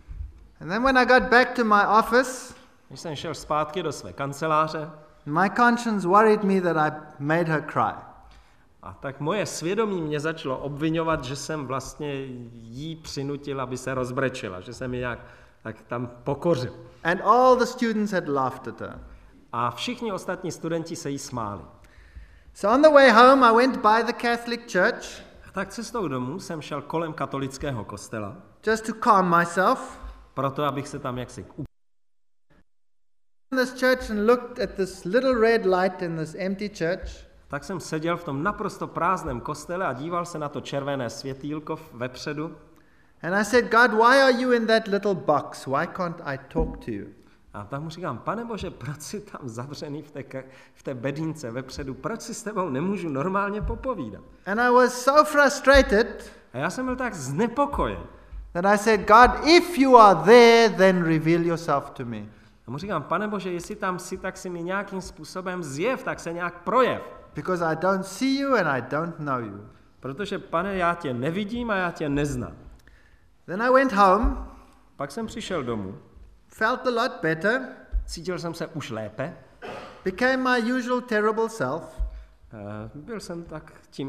And then when I got back to my office, když jsem šel zpátky do své kanceláře, my conscience worried me that I made her cry. A tak moje svědomí mě začalo obvinovat, že jsem vlastně jí přinutil, aby se rozbrečela, že jsem ji nějak tak tam pokořil. And all the students had laughed at her. A všichni ostatní studenti se jí smáli. So on the way home I went by the Catholic Church. A tak cestou domů jsem šel kolem katolického kostela. Just to calm myself. Proto, abych se tam jaksi in this church and looked at this little red light in this empty church. Tak jsem seděl v tom naprosto prázdném kostele a díval se na to červené světýlko vepředu. And I said, God, why are you in that little box? Why can't I talk to you? A tak mu říkám, Pane Bože, proč jsi tam zavřený v té, v té bedínce vepředu? Proč si s tebou nemůžu normálně popovídat? And I was so frustrated. A já jsem byl tak znepokojen. That I said, God, if you are there, then reveal yourself to me. A mu říkám, Pane Bože, jestli tam jsi, tak si mi nějakým způsobem zjev, tak se nějak projev. Because I don't see you and I don't know you. Protože, Pane, já tě nevidím a já tě neznám. Then I went home. Pak jsem přišel domů. Felt a lot better. Cítil jsem se už lépe. Became my usual terrible self. Uh, byl jsem tak tím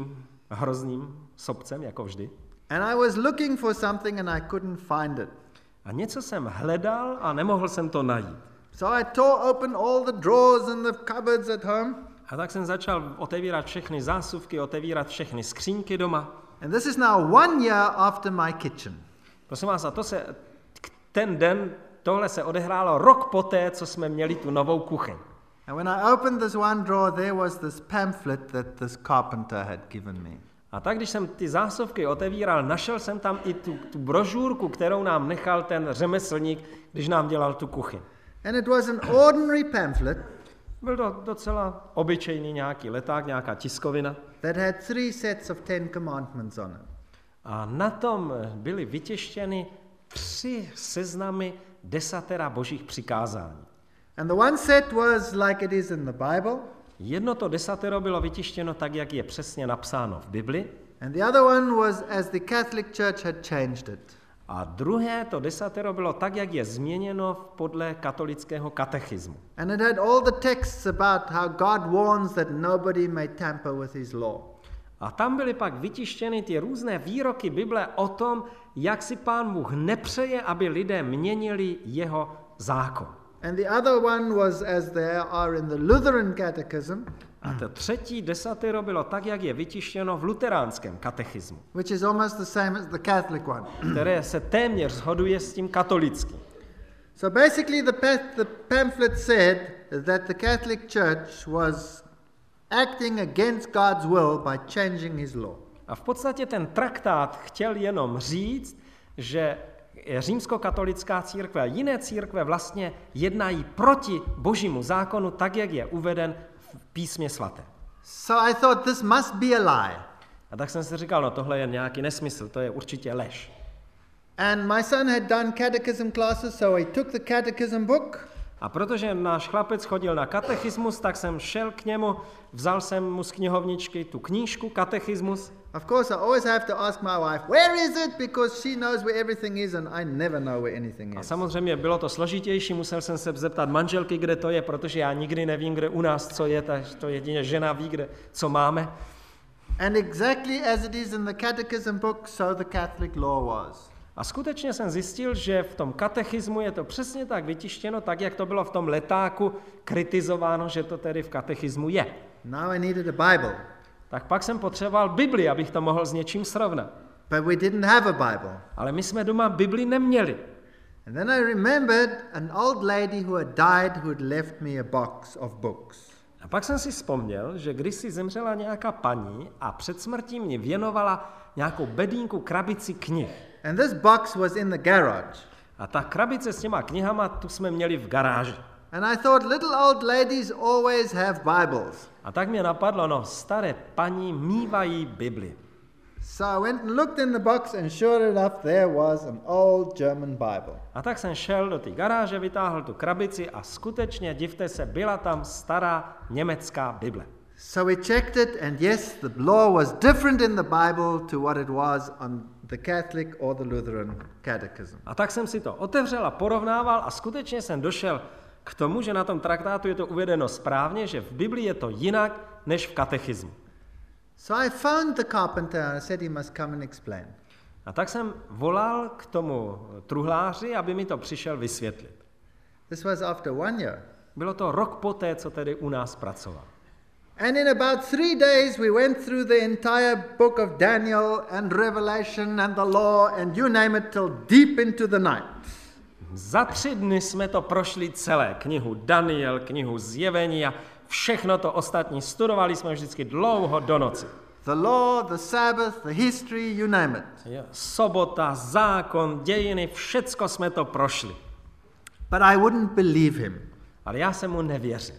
hrozným sobcem, jako vždy. And I was looking for something and I couldn't find it. A něco jsem hledal a nemohl jsem to najít. So I tore open all the drawers and the cupboards at home. A tak jsem začal otevírat všechny zásuvky, otevírat všechny skřínky doma. And this is now one year after my kitchen. Prosím vás, a to se, ten den, tohle se odehrálo rok poté, co jsme měli tu novou kuchyň. And when I opened this one drawer, there was this pamphlet that this carpenter had given me. A tak, když jsem ty zásuvky otevíral, našel jsem tam i tu, tu brožurku, kterou nám nechal ten řemeslník, když nám dělal tu kuchyň. And it was an ordinary pamphlet. Byl to docela obyčejný nějaký leták, nějaká tiskovina. That had three sets of Ten Commandments on it. A na tom byly vytištěny tři seznamy desatera božích přikázání. And the one set was like it is in the Bible. Jedno to desatero bylo vytištěno tak, jak je přesně napsáno v Bibli. And the other one was as the Catholic Church had changed it. A druhé to desatero bylo tak, jak je změněno podle katolického katechismu. And it had all the texts about how God warns that nobody may tamper with his law. A tam byly pak vytištěny ty různé výroky Bible o tom, jak si Pán Bůh nepřeje, aby lidé měnili jeho zákon. And the other one was as there are in the Lutheran Catechism. A to třetí desatero bylo tak, jak je vytištěno v luteránském katechismu, Which is almost the same as the Catholic one. které se téměř shoduje s tím katolickým. So basically the, pa- the pamphlet said that the Catholic Church was acting against God's will by changing his law. A v podstatě ten traktát chtěl jenom říct, že římskokatolická církve a jiné církve vlastně jednají proti božímu zákonu tak, jak je uveden v písmě svaté. So I thought this must be a lie. A tak jsem si říkal, no tohle je nějaký nesmysl, to je určitě lež. And my son had done catechism classes, so he took the catechism book. A protože náš chlapec chodil na katechismus, tak jsem šel k němu, vzal jsem mu z knihovničky tu knížku, katechismus. Of course, I always have to ask my wife, where is it? Because she knows where everything is and I never know where anything A is. samozřejmě bylo to složitější, musel jsem se zeptat manželky, kde to je, protože já nikdy nevím, kde u nás co je, takže to jedině žena ví, kde co máme. And exactly as it is in the catechism book, so the Catholic law was. A skutečně jsem zjistil, že v tom katechismu je to přesně tak vytištěno, tak jak to bylo v tom letáku kritizováno, že to tedy v katechismu je. Now I needed a Bible. Tak pak jsem potřeboval Bibli, abych to mohl s něčím srovnat. But we didn't have a Bible. Ale my jsme doma Bibli neměli. And then I remembered an old lady who had died who had left me a box of books. A pak jsem si vzpomněl, že kdysi zemřela nějaká paní a před smrtí mě věnovala nějakou bedínku, krabici knih. And this box was in the garage. A ta krabice s těma knihama tu jsme měli v garáži. And I thought little old ladies always have Bibles. A tak mě napadlo, no staré paní mívají Bibli. So I went and looked in the box and sure enough there was an old German Bible. A tak jsem šel do té garáže, vytáhl tu krabici a skutečně, divte se, byla tam stará německá Bible. So we checked it and yes, the law was different in the Bible to what it was on the Catholic or the Lutheran catechism. A tak jsem si to otevřel a porovnával a skutečně jsem došel k tomu, že na tom traktátu je to uvedeno správně, že v Biblii je to jinak než v katechismu. So I found the carpenter and I said he must come and explain. A tak jsem volal k tomu truhláři, aby mi to přišel vysvětlit. This was after one year. Bylo to rok poté, co tedy u nás pracoval. And in about three days we went through the entire book of Daniel and Revelation and the law and you name it till deep into the night. Za tři dny jsme to prošli celé, knihu Daniel, knihu Zjevení a všechno to ostatní. Studovali jsme vždycky dlouho do noci. The law, the Sabbath, the history, you name it. Sobota, zákon, dějiny, všecko jsme to prošli. But I wouldn't believe him. Ale já jsem mu nevěřil.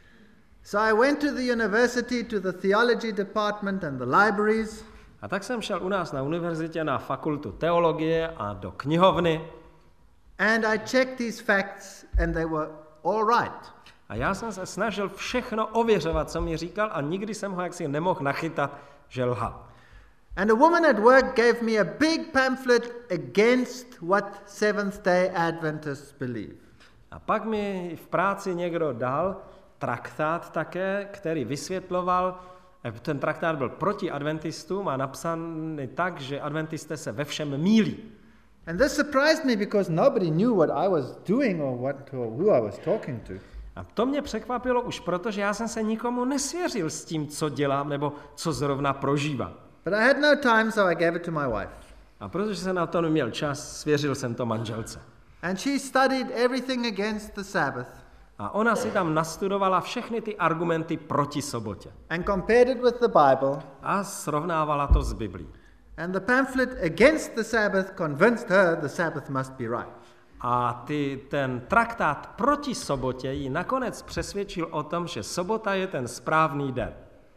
So I went to the university, to the theology department and the libraries. A tak jsem šel u nás na univerzitě na fakultu teologie a do knihovny. And I checked these facts and they were all right. A já jsem se snažil všechno ověřovat, co mi říkal a nikdy jsem ho jaksi nemohl nachytat, že lhal. And a woman at work gave me a big pamphlet against what Seventh-day Adventists believe. A pak mi v práci někdo dal traktát také, který vysvětloval Ten traktát byl proti adventistům a napsaný tak, že adventisté se ve všem mýlí. And this surprised me because nobody knew what I was doing or what or who I was talking to. A to mě překvapilo už proto, že já jsem se nikomu nesvěřil s tím, co dělám nebo co zrovna prožívám. But I had no time, so I gave it to my wife. A protože jsem na to neměl čas, svěřil jsem to manželce. And she studied everything against the Sabbath. A ona si tam nastudovala všechny ty argumenty proti sobotě. And compared it with the Bible. A srovnávala to s Biblí. And the pamphlet against the Sabbath convinced her the Sabbath must be right. A ty, ten traktát proti sobotě ji nakonec přesvědčil o tom, že sobota je ten správný den.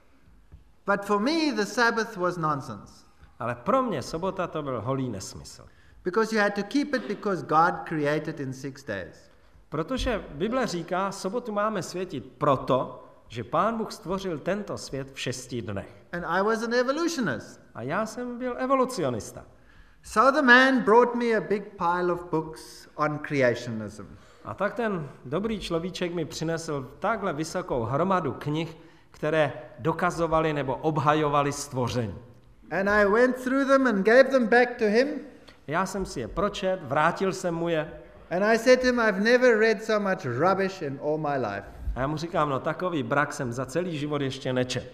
But for me the Sabbath was nonsense. Ale pro mě sobota to byl holý nesmysl. Because you had to keep it because God created in six days. Protože Bible říká, sobotu máme světit proto, že Pán Bůh stvořil tento svět v šesti dnech. And I was an evolutionist. A já jsem byl evolucionista. So the man brought me a big pile of books on creationism. A tak ten dobrý človíček mi přinesl takhle vysokou hromadu knih, které dokazovaly nebo obhajovaly stvoření. And I went through them and gave them back to him. Já jsem si je pročet, vrátil jsem mu je. And I said to him, I've never read so much rubbish in all my life. A já mu říkám, no takový brak jsem za celý život ještě nečet.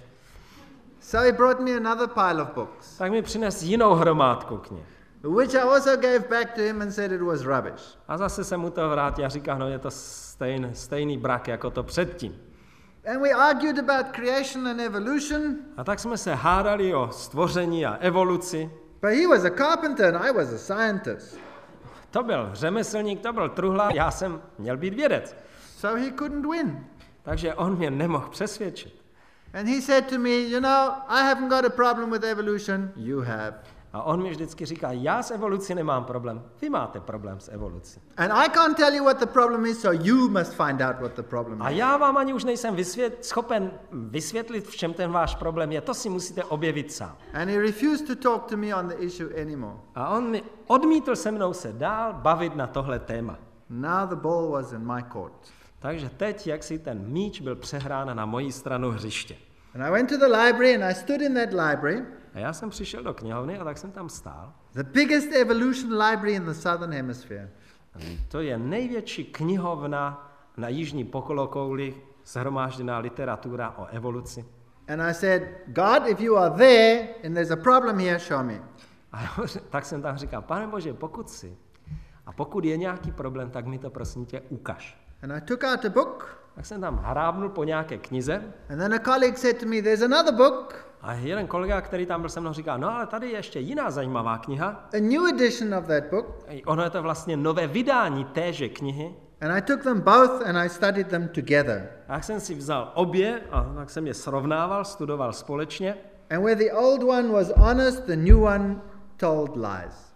So he brought me another pile of books, Tak mi přines jinou hromádku knih. which I also gave back to him and said it was rubbish. A zase jsem mu to vrátil a říkám, no je to stejn, stejný brak jako to předtím. And we argued about creation and evolution. A tak jsme se hádali o stvoření a evoluci. But he was a carpenter and I was a scientist. To byl řemeslník, to byl truhlár, já jsem měl být vědec. So he couldn't win. Takže on mě nemohl přesvědčit. And he said to me, you know, I haven't got a problem with evolution, you have. A on mi vždycky říká, já s evolucí nemám problém, vy máte problém s evolucí. And I can't tell you what the problem is, so you must find out what the problem A is. já vám ani už nejsem vysvět, schopen vysvětlit, v čem ten váš problém je, to si musíte objevit sám. And he refused to talk to me on the issue anymore. A on mi odmítl se mnou se dál bavit na tohle téma. Now the ball was in my court. Takže teď, jak si ten míč byl přehrán na moji stranu hřiště. And I went to the library and I stood in that library, A já jsem přišel do knihovny a tak jsem tam stál. the biggest evolution library in the southern hemisphere. To je největší knihovna na jižní polokouli, shromážděná literatura o evoluci. And I said, God, if you are there and there's a problem here, show me. A tak jsem tam říkal, Pane Bože, pokud si, a pokud je nějaký problém, tak mi to prosím tě ukaž. And I took out a book, Tak jsem tam hrábnul po nějaké knize and then a colleague said to me, there's another book, a jeden kolega, který tam byl se mnou, říká, no ale tady je ještě jiná zajímavá kniha. a new edition of that book. Ono je to vlastně nové vydání téže knihy. And I took them both and I studied them together. A tak jsem si vzal obě a tak jsem je srovnával, studoval společně. And where the old one was honest, the new one told lies.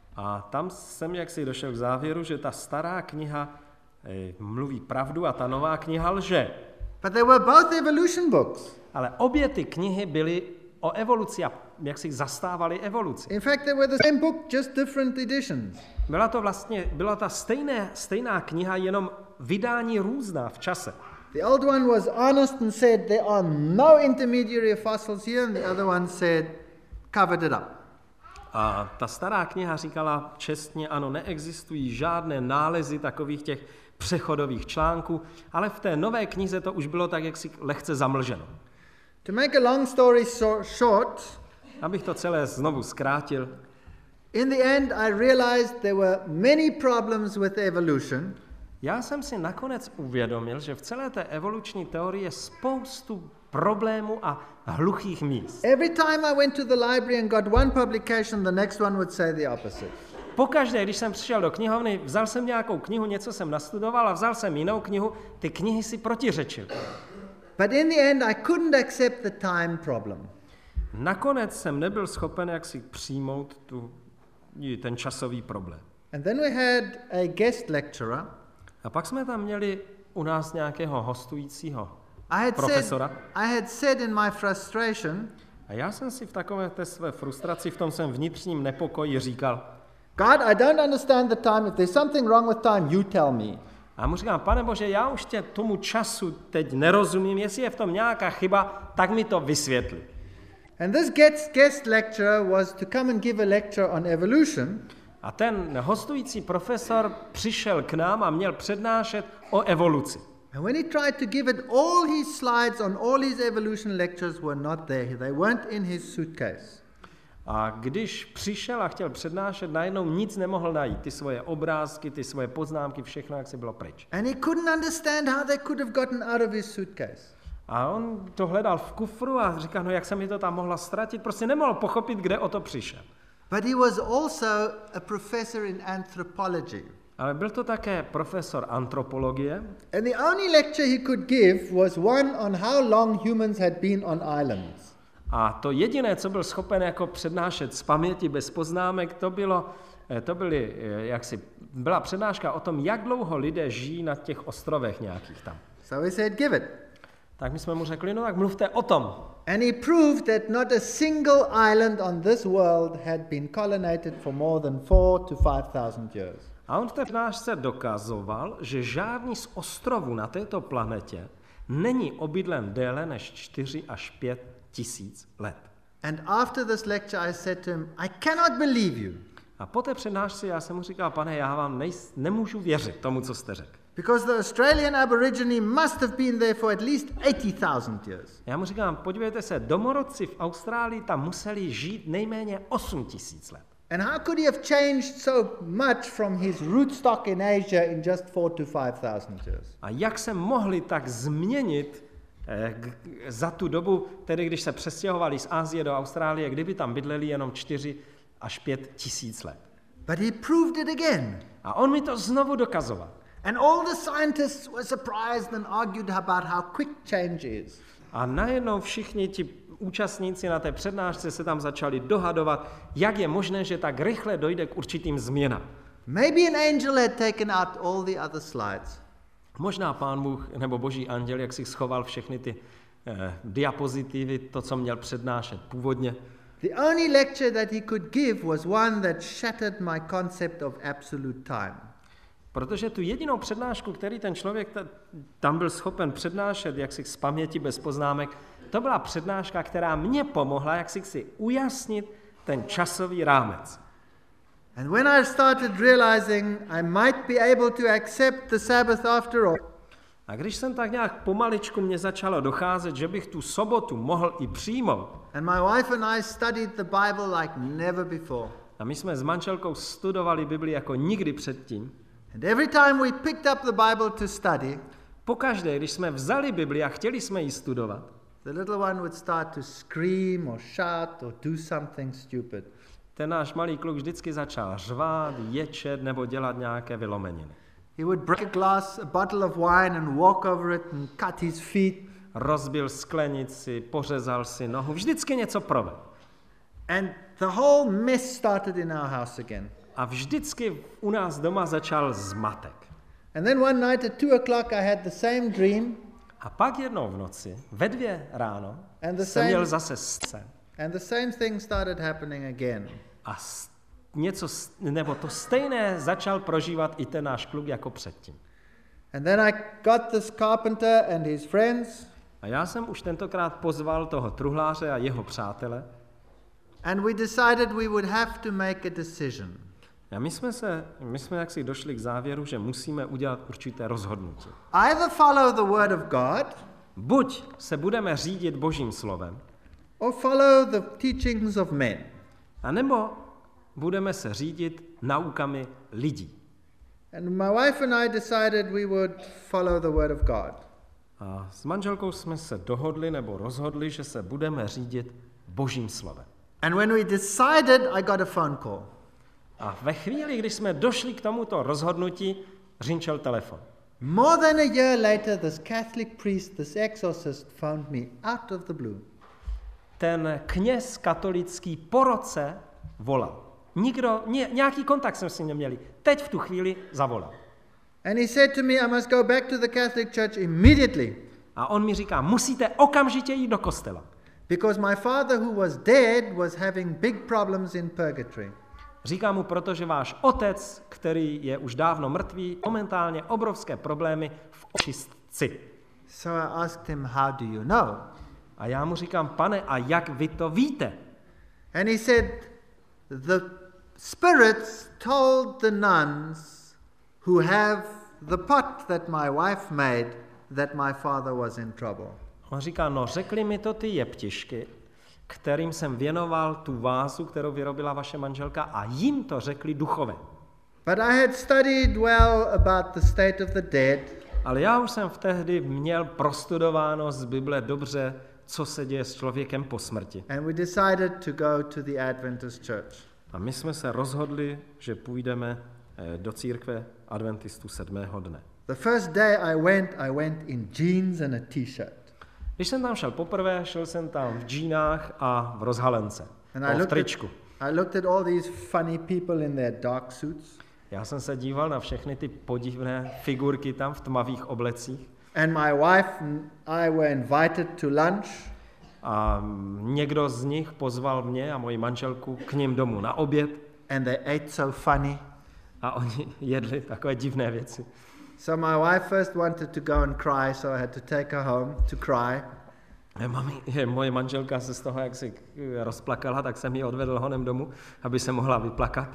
A tam jsem jaksi došel k závěru, že ta stará kniha eh, mluví pravdu a ta nová kniha lže. But they were both evolution books. Ale obě ty knihy byly o evoluci a jak si zastávaly evoluci. In fact, they were the same book, just different editions. Byla to vlastně, byla ta stejné, stejná kniha, jenom vydání různá v čase. The old one was honest and said there are no intermediary fossils here, and the other one said covered it up. A ta stará kniha říkala čestně, ano, neexistují žádné nálezy takových těch přechodových článků, ale v té nové knize to už bylo tak, jak si lehce zamlženo. To make a long story so short, Abych to celé znovu zkrátil, in the end I realized there were many problems with evolution. já jsem si nakonec uvědomil, že v celé té evoluční teorii je spoustu problémů a hluchých míst. Every time I went to the library and got one publication, the next one would say the opposite. Pokaždé, když jsem přišel do knihovny, vzal jsem nějakou knihu, něco jsem nastudoval a vzal jsem jinou knihu, ty knihy si protiřečily. But in the end I couldn't accept the time problem. Nakonec jsem nebyl schopen jaksi přijmout tu, ten časový problém. And then we had a guest lecturer. A pak jsme tam měli u nás nějakého hostujícího I had profesora. said, I had said in my frustration, A já jsem si v takové té své frustraci, v tom svém vnitřním nepokoji říkal, God, I don't understand the time. If there's something wrong with time, you tell me. A mu říkám, Pane Bože, já už tě tomu času teď nerozumím, jestli je v tom nějaká chyba, tak mi to vysvětli. And this guest, guest lecturer was to come and give a lecture on evolution. A ten hostující profesor přišel k nám a měl přednášet o evoluci. And when he tried to give it, all his slides on all his evolution lectures were not there. They weren't in his suitcase. A když přišel a chtěl přednášet, najednou nic nemohl najít. Ty svoje obrázky, ty svoje poznámky, všechno, jak se bylo pryč. And he couldn't understand how they could have gotten out of his suitcase. A on to hledal v kufru a říká, no jak se mi to tam mohla ztratit, prostě nemohl pochopit, kde o to přišel. But he was also a professor in anthropology. Ale byl to také profesor antropologie. And the only lecture he could give was one on how long humans had been on islands. A to jediné, co byl schopen jako přednášet z paměti bez poznámek, to bylo, to byly, jaksi, byla přednáška o tom, jak dlouho lidé žijí na těch ostrovech nějakých tam. So he said, give it. Tak my jsme mu řekli, no tak mluvte o tom. And he proved that not a single island on this world had been colonized for more than four to five thousand years. A on v té přednášce dokazoval, že žádný z ostrovů na této planetě není obydlen déle než čtyři až pět tisíc let. And after this lecture I said to him, I cannot believe you. A po té přednášce já jsem mu říkal, pane, já vám nejs- nemůžu věřit tomu, co jste řekl. Because the Australian Aborigine must have been there for at least eighty thousand years. Já mu říkám, podívejte se, domorodci v Austrálii tam museli žít nejméně osm tisíc let. And how could he have changed so much from his rootstock in Asia in just four to five thousand years? A jak se mohli tak změnit eh, g- za tu dobu, tedy když se přestěhovali z Asie do Austrálie, kdyby tam bydleli jenom čtyři až pět tisíc let. But he proved it again. A on mi to znovu dokazoval. And all the scientists were surprised and argued about how quick change is. A najednou všichni ti účastníci na té přednášce se tam začali dohadovat, jak je možné, že tak rychle dojde k určitým změnám. Maybe an angel had taken out all the other slides. Možná Pán Bůh nebo Boží anděl, jak si schoval všechny ty eh, diapozitivy, to, co měl přednášet původně. The only lecture that he could give was one that shattered my concept of absolute time. Protože tu jedinou přednášku, který ten člověk ta, tam byl schopen přednášet, jak si z paměti bez poznámek, to byla přednáška, která mě pomohla, jak si si ujasnit ten časový rámec. And when I started realizing I might be able to accept the Sabbath after all, A když jsem tak nějak pomaličku mě začalo docházet, že bych tu sobotu mohl i přijmout, and my wife and I studied the Bible like never before. a my jsme s manželkou studovali Bibli jako nikdy předtím, And every time we picked up the Bible to study, pokaždé, když jsme vzali Bibli a chtěli jsme ji studovat, the little one would start to scream or shout or do something stupid. ten náš malý kluk vždycky začal řvát, ječet nebo dělat nějaké vylomeniny. He would break a glass, a bottle of wine and walk over it and cut his feet. Rozbil sklenici, pořezal si nohu, vždycky něco provedl. And the whole mess started in our house again. A vždycky u nás doma začal zmatek. And then one night at two o'clock I had the same dream. A pak jednou v noci, ve dvě ráno, And the jsem same- měl zase sen. And the same thing started happening again. A s- něco, s- nebo to stejné začal prožívat i ten náš kluk jako předtím. And then I got this carpenter and his friends, A já jsem už tentokrát pozval toho truhláře a jeho přátele. and we decided we would have to make a decision. A my jsme, se, my jsme jaksi došli k závěru, že musíme udělat určité rozhodnutí. Either follow the word of God Buď se budeme řídit Božím slovem, or follow the teachings of men. anebo budeme se řídit naukami lidí. And my wife and I decided we would follow the word of God. A s manželkou jsme se dohodli nebo rozhodli, že se budeme řídit Božím slovem. And when we decided, I got a phone call. A ve chvíli, když jsme došli k tomuto rozhodnutí, řinčel telefon. More than a year later, this Catholic priest, this exorcist, phoned me out of the blue. Ten kněz katolický po roce volal. Nikdo, ně, nějaký kontakt jsme s ním neměli. Teď v tu chvíli zavolal. And he said to me, I must go back to the Catholic Church immediately, A on mi říká, musíte okamžitě jít do kostela. because my father, who was dead, was having big problems in purgatory. Říká mu, protože váš otec, který je už dávno mrtvý, momentálně obrovské problémy v očistci. So I asked him, how do you know? A já mu říkám, pane, a jak vy to víte? And he said, the spirits told the nuns who have the pot that my wife made that my father was in trouble. On říká, no řekli mi to ty jeptišky, kterým jsem věnoval tu vázu, kterou vyrobila vaše manželka, a jim to řekli duchové. But I had studied well about the state of the dead. Ale já už jsem v tehdy měl prostudováno z Bible dobře, co se děje s člověkem po smrti. And we decided to go to the Adventist church. A my jsme se rozhodli, že půjdeme do církve adventistů sedmého dne. The first day I went, I went in jeans and a t-shirt. Když jsem tam šel poprvé, šel jsem tam v džínách a v rozhalence. And v I looked, tričku. at, I looked at all these funny people in their dark suits. Já jsem se díval na všechny ty podivné figurky tam v tmavých oblecích. And my wife and I were invited to lunch. A někdo z nich pozval mě a moji manželku k ním domů na oběd. And they ate so funny. A oni jedli takové divné věci. So my wife first wanted to go and cry, so I had to take her home to cry. Mami, moje manželka se z toho, jak si rozplakala, tak jsem ji odvedl honem domů, aby se mohla vyplakat.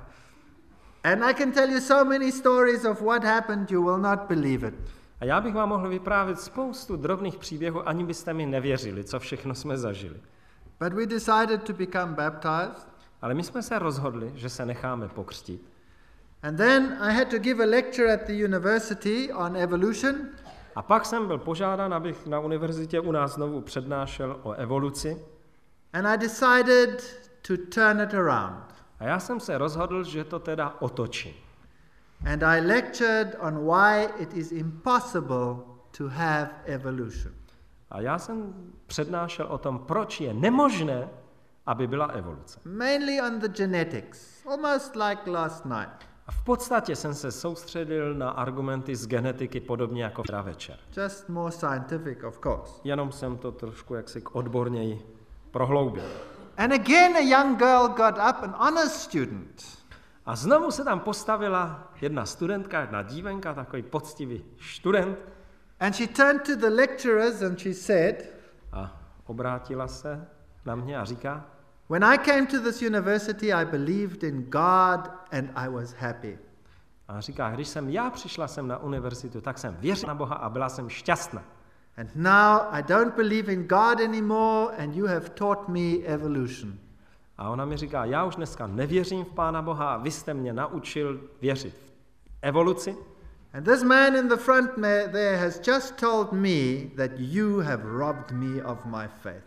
And I can tell you so many stories of what happened, you will not believe it. A já bych vám mohl vyprávět spoustu drobných příběhů, ani byste mi nevěřili, co všechno jsme zažili. But we decided to become baptized. Ale my jsme se rozhodli, že se necháme pokřtít. And then I had to give a lecture at the university on evolution. A pak jsem byl požádán, abych na univerzitě u nás znovu přednášel o evoluci. And I decided to turn it around. A já jsem se rozhodl, že to teda otočím. And I lectured on why it is impossible to have evolution. A já jsem přednášel o tom, proč je nemožné, aby byla evoluce. Mainly on the genetics, almost like last night. A v podstatě jsem se soustředil na argumenty z genetiky podobně jako včera večer. Just more scientific, of course. Jenom jsem to trošku jaksi odborněji prohloubil. And again a young girl got up, an honors student. A znovu se tam postavila jedna studentka, jedna dívenka, takový poctivý student. And she turned to the lecturers and she said, a obrátila se na mě a říká, when I came to this university, I believed in God and I was happy. A říká, když jsem já přišla sem na univerzitu, tak jsem věřila na Boha a byla jsem šťastná. And now I don't believe in God anymore and you have taught me evolution. A ona mi říká, já už dneska nevěřím v Pána Boha a vy jste mě naučil věřit v evoluci. And this man in the front there has just told me that you have robbed me of my faith.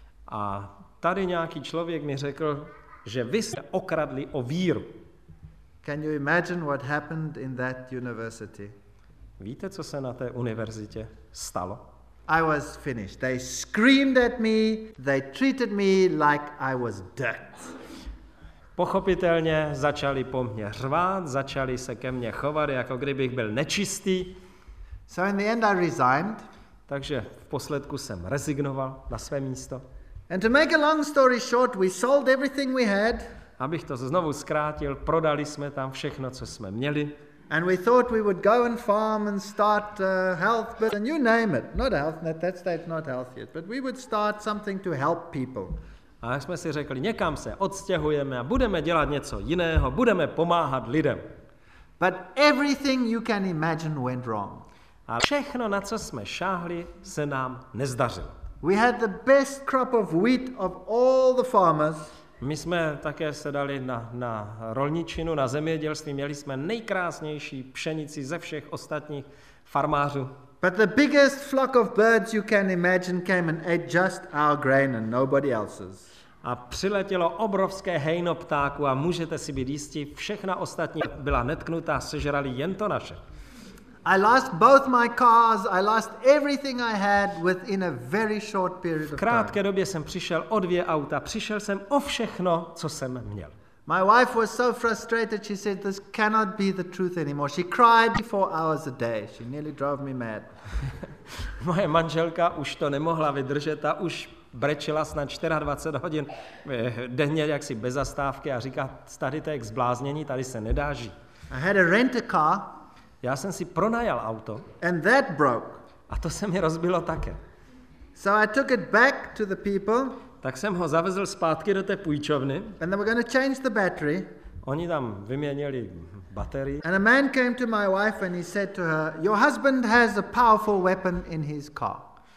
A tady nějaký člověk mi řekl, že vy jste okradli o víru. Can you imagine what happened in that university? Víte, co se na té univerzitě stalo? I was finished. They screamed at me, they treated me like I was dirt. Pochopitelně začali po mně řvát, začali se ke mně chovat, jako kdybych byl nečistý. So in the end I resigned. Takže v posledku jsem rezignoval na své místo. And to make a long story short, we sold everything we had. Abych to znovu zkrátil, prodali jsme tam všechno, co jsme měli. And we thought we would go and farm and start uh, health, but and you name it. Not health, at that stage not health yet, but we would start something to help people. A jak jsme si řekli, někam se odstěhujeme a budeme dělat něco jiného, budeme pomáhat lidem. But everything you can imagine went wrong. A všechno, na co jsme šáhli, se nám nezdařilo. We had the best crop of wheat of all the farmers. My jsme také sedali na, na rolničinu, na zemědělství, měli jsme nejkrásnější pšenici ze všech ostatních farmářů. But the biggest flock of birds you can imagine came and ate just our grain and nobody else's. A přiletělo obrovské hejno ptáků a můžete si být jistí, všechna ostatní byla netknutá, sežrali jen to naše. I lost both my cars, I lost everything I had within a very short period of time. V krátké době jsem přišel o dvě auta, přišel jsem o všechno, co jsem měl. My wife was so frustrated, she said, this cannot be the truth anymore. She cried four hours a day. She nearly drove me mad. Moje manželka už to nemohla vydržet a už brečela snad dvacet čtyři hodin denně jaksi bez zastávky a říká, tady to je k zbláznění, tady se nedá žít. I had a rent-a-car. Já jsem si pronajal auto And that broke. a to se mi rozbilo také. So I took it back to the people. Tak jsem ho zavezl zpátky do té půjčovny. And they were going to change the battery. Oni tam vyměnili baterii. And a man came to my wife and he said to her, your husband has a powerful weapon in his car.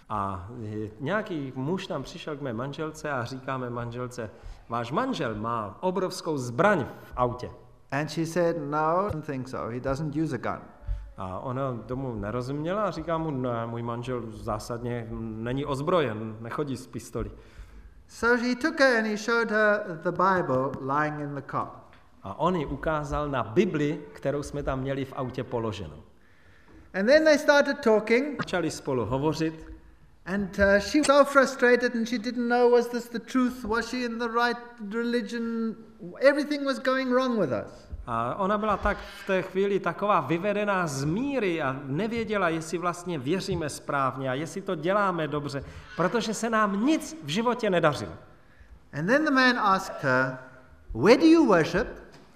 A nějaký muž tam přišel k mé manželce a říká mé manželce, váš manžel má obrovskou zbraň v autě. And she said, no, I don't think so. He doesn't use a gun. A ona tomu nerozuměla a říká mu, no, můj manžel zásadně není ozbrojen, nechodí s pistolí. So he took her and he showed her the Bible lying in the car. A on ji ukázal na Bibli, kterou jsme tam měli v autě položenou. And then they started talking. Začali spolu hovořit. And uh, she was so frustrated and she didn't know, was this the truth? Was she in the right religion? Everything was going wrong with us. A ona byla tak v té chvíli taková vyvedená z míry a nevěděla, jestli vlastně věříme správně a jestli to děláme dobře, protože se nám nic v životě nedařilo. And then the man asked her, where do you worship?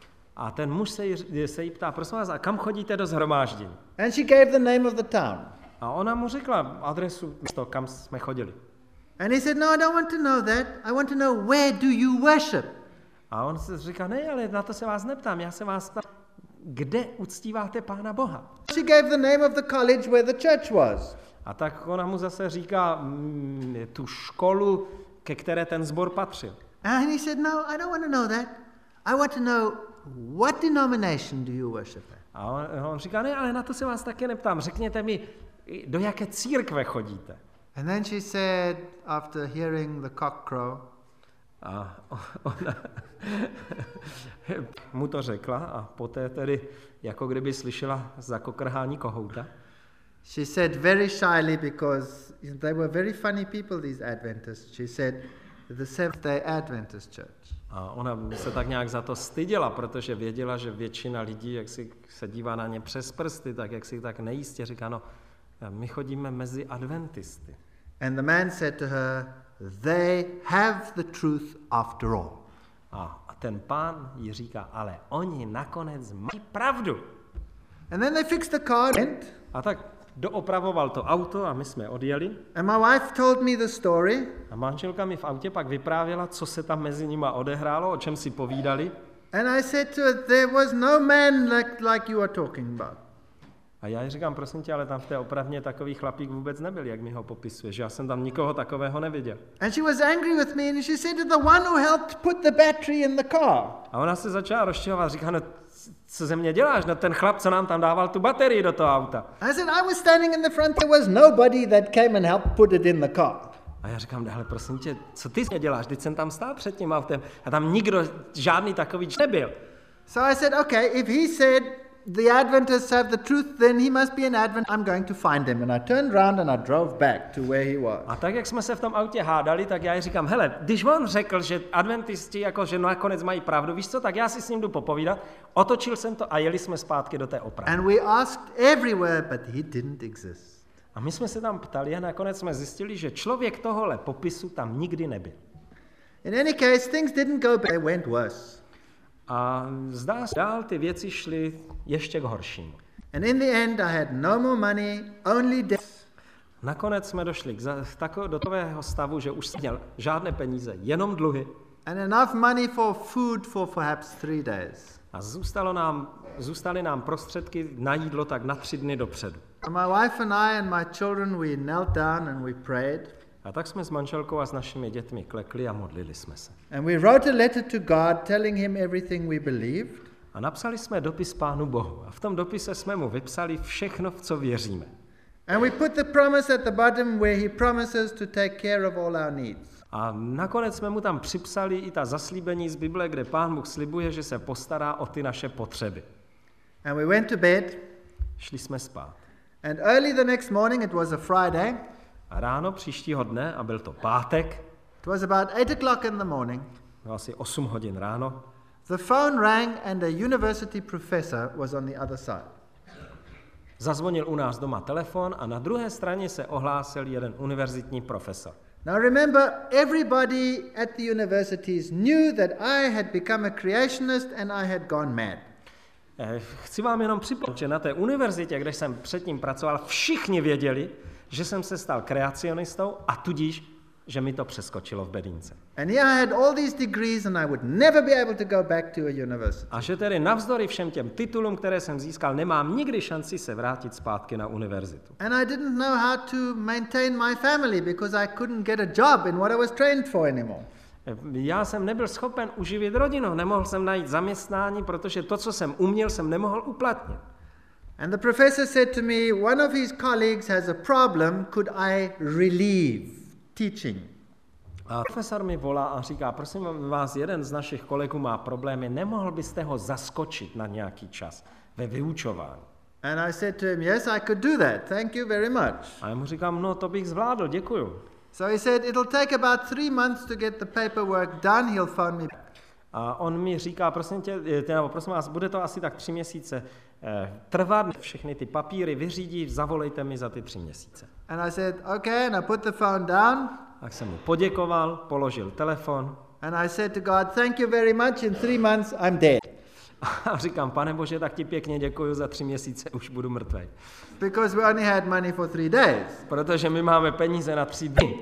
A ten muž se jí, se jí ptá, prosím vás, a kam chodíte do shromáždění? And she gave the name of the town. A ona mu řekla adresu místo, kam jsme chodili. And he said, no, I don't want to know that. I want to know, where do you worship? A on se říká, ne, ale na to se vás neptám, já se vás ptám, kde uctíváte Pána Boha? She gave the name of the college where the church was. A tak ona mu zase říká mm, tu školu, ke které ten sbor patřil. And he said, no, I don't want to know that. I want to know, what denomination do you worship at? A on, on říká, ne, ale na to se vás také neptám, řekněte mi, do jaké církve chodíte? And then she said, after hearing the cock crow, a ona mu to řekla a poté tedy, jako kdyby slyšela zakokrhání kohouta. She said very shyly, because they were very funny people, these Adventists. She said, the Seventh-day Adventist Church. A ona se tak nějak za to styděla, protože věděla, že většina lidí, jak si se dívá na ně přes prsty, tak jak si tak nejistě říká, no, my chodíme mezi adventisty. And the man said to her, they have the truth after all. A ten pán jí říká, ale oni nakonec mají pravdu. And then they fixed the car. A tak doopravoval to auto a my jsme odjeli. And my wife told me the story. A manželka mi v autě pak vyprávěla, co se tam mezi nima odehrálo, o čem si povídali. And I said to her, there was no man like, like you are talking about. A já jí říkám, prosím tě, ale tam v té opravně takový chlapík vůbec nebyl, jak mi ho popisuješ. Já jsem tam nikoho takového neviděl. And she was angry with me and she said, to the one who helped put the battery in the car. A ona se začala rozčilovat, říká, no co ze mě děláš, no ten chlap, co nám tam dával tu baterii do toho auta. I said, I was standing in the front, there was nobody that came and helped put it in the car. A já říkám, ale prosím tě, co ty mě děláš, teď jsem tam stál před tím autem a tam nikdo, žádný takový nebyl. So I said, okay, if he said the Adventists have the truth, then he must be an Advent. I'm going to find him. And I turned around and I drove back to where he was. A tak, jak jsme se v tom autě hádali, tak já jí říkám, hele, když on řekl, že adventisti jako, že nakonec mají pravdu, víš co, tak já si s ním jdu popovídat. Otočil jsem to a jeli jsme zpátky do té opravy. And we asked everywhere, but he didn't exist. A my jsme se tam ptali a nakonec jsme zjistili, že člověk tohohle popisu tam nikdy nebyl. In any case, things didn't go bad, they went worse. A zdá se, dál ty věci šly ještě k horšímu. And in the end, I had no more money, only debts. Nakonec jsme došli k za, tako, do takového stavu, že už jsem měl žádné peníze, jenom dluhy. And enough money for food for perhaps three days. A zůstalo nám, zůstaly nám prostředky na jídlo tak na tři dny dopředu. And my wife and I and my children, we knelt down and we prayed. A tak jsme s manželkou a s našimi dětmi klekli a modlili jsme se. And we wrote a letter to God telling him everything we believed. A napsali jsme dopis Pánu Bohu. A v tom dopise jsme mu vypsali všechno, v co věříme. And we put the promise at the bottom where he promises to take care of all our needs. A nakonec jsme mu tam připsali i ta zaslíbení z Bible, kde Pán Bůh slibuje, že se postará o ty naše potřeby. And we went to bed. Šli jsme spát. And early the next morning, it was a Friday. A ráno příštího dne, a byl to pátek, It was about eight o'clock in the morning. bylo asi osm hodin ráno, The phone rang and a university professor was on the other side. zazvonil u nás doma telefon a na druhé straně se ohlásil jeden univerzitní profesor. Now remember, everybody at the universities knew that I had become a creationist and I had gone mad. Chci vám jenom připomenout, že na té univerzitě, kde jsem předtím pracoval, všichni věděli, že jsem se stal kreacionistou a tudíž, že mi to přeskočilo v bedínce. And here I had all these degrees and I would never be able to go back to a university. A že tedy navzdory všem těm titulům, které jsem získal, nemám nikdy šanci se vrátit zpátky na univerzitu. And I didn't know how to maintain my family because I couldn't get a job in what I was trained for anymore. Já jsem nebyl schopen uživit rodinu, nemohl jsem najít zaměstnání, protože to, co jsem uměl, jsem nemohl uplatnit. And the professor said to me, one of his colleagues has a problem, could I relieve teaching? A profesor mi volá a říká, prosím vás, jeden z našich kolegů má problémy, nemohl byste ho zaskočit na nějaký čas ve vyučování? And I said to him, yes, I could do that, thank you very much. A já mu říkám, no to bych zvládl, děkuju. So he said, it'll take about three months to get the paperwork done, he'll phone me back. A on mi říká, prosím tě, teda, prosím vás, bude to asi tak tři měsíce eh, trvat, všechny ty papíry vyřídí, zavolejte mi za ty tři měsíce. And I said, okay, and I put the phone down. Tak jsem mu poděkoval, položil telefon. And I said to God, thank you very much, in three months I'm dead. A říkám, Pane Bože, tak ti pěkně děkuju, za tři měsíce už budu mrtvej. Because we only had money for three days. Protože my máme peníze na tři dny.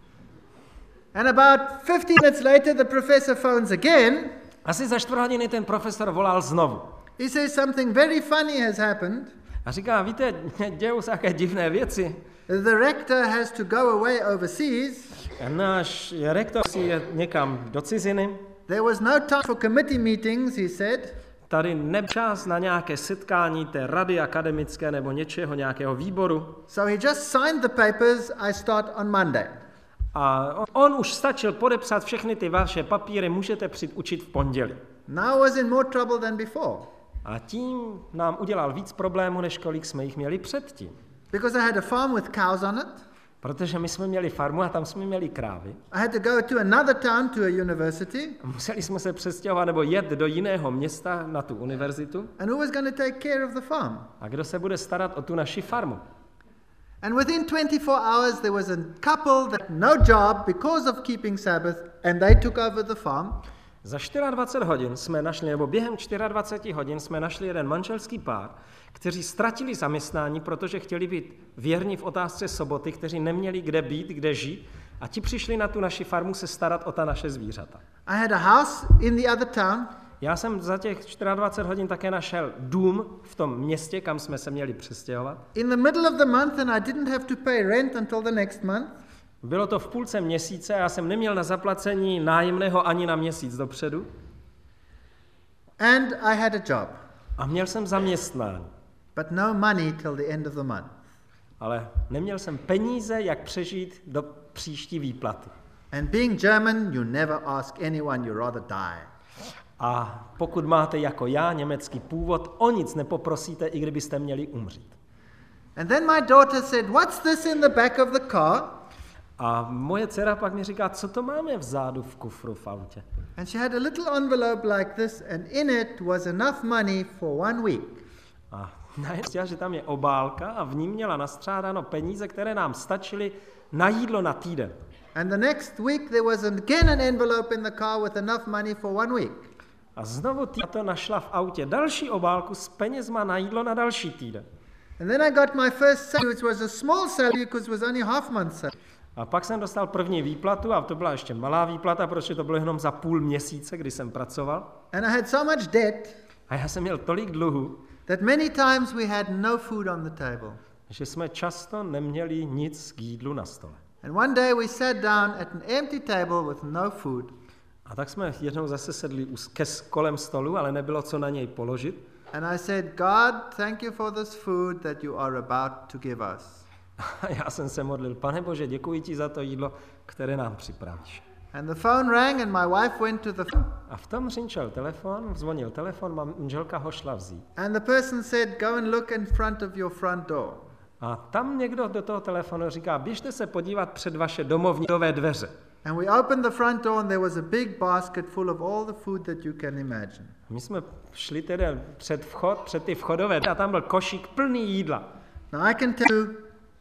And about fifteen minutes later, the professor phones again. Asi za čtvrt hodiny ten profesor volal znovu. He says something very funny has happened. A říká, víte, dějou se jaké divné věci. The rector has to go away overseas. Náš rektor si je někam do ciziny. There was no time for committee meetings, he said. Tady nebyl čas na nějaké setkání té rady akademické nebo něčeho, nějakého výboru. So he just signed the papers, I start on Monday. A on už stačil podepsat všechny ty vaše papíry, můžete přijít učit v pondělí. Now I was in more trouble than before. A tím nám udělal víc problémů, než kolik jsme jich měli předtím. Because I had a farm with cows on it. Protože my jsme měli farmu a tam jsme měli krávy. I had to go to another town to a university. Museli jsme se přestěhovat nebo jet do jiného města na tu univerzitu. And who was going to take care of the farm? A kdo se bude starat o tu naši farmu? And within twenty-four hours there was a couple that no job because of keeping Sabbath and they took over the farm. Za dvacet čtyři hodin jsme našli, nebo během dvacet čtyři hodin jsme našli jeden manželský pár, kteří ztratili zaměstnání, protože chtěli být věrní v otázce soboty, kteří neměli kde být, kde žít, a ti přišli na tu naši farmu se starat o ta naše zvířata. I had a house in the other town. Já jsem za těch dvacet čtyři hodin také našel dům v tom městě, kam jsme se měli přestěhovat. In the middle of the month and I didn't have to pay rent until the next month. Bylo to v půlce měsíce a já jsem neměl na zaplacení nájemného ani na měsíc dopředu. And I had a job. A měl jsem zaměstnání. But no money till the end of the month. Ale neměl jsem peníze, jak přežít do příští výplaty. And being German, you never ask anyone, you rather die. A pokud máte jako já německý původ, o nic nepoprosíte, i kdybyste měli umřít. And then my daughter said, what's this in the back of the car? A moje dcera pak mi říká, co to máme vzadu v kufru v autě. And she had a little envelope like this and in it was enough money for one week. A najednou, že tam je obálka a v ní měla nastřádáno peníze, které nám stačily na jídlo na týden. And the next week there was again an envelope in the car with enough money for one week. A znovu to našla v autě další obálku s penězma na jídlo na další týden. And then I got my first salary, which was a small salary because it was only half month salary. A pak jsem dostal první výplatu a to byla ještě malá výplata, protože to bylo jenom za půl měsíce, kdy jsem pracoval. And I had so much debt. A já jsem měl tolik dluhu, that many times we had no food on the table. že jsme často neměli nic k jídlu na stole. And one day we sat down at an empty table with no food. A tak jsme jednou zase sedli ke kolem stolu, ale nebylo co na něj položit. And I said, God, thank you for this food that you are about to give us. A já jsem se modlil, Pane Bože, děkuji ti za to jídlo, které nám připravíš. And the phone rang and my wife went to the phone. A v tom řinčel telefon, zvonil telefon, manželka ho šla vzít. And the person said, go and look in front of your front door. A tam někdo do toho telefonu říká, běžte se podívat před vaše domovní dveře. And we opened the front door and there was a big basket full of all the food that you can imagine. My jsme šli tedy před vchod, před ty vchodové a tam byl košík plný jídla. Now I can tell you,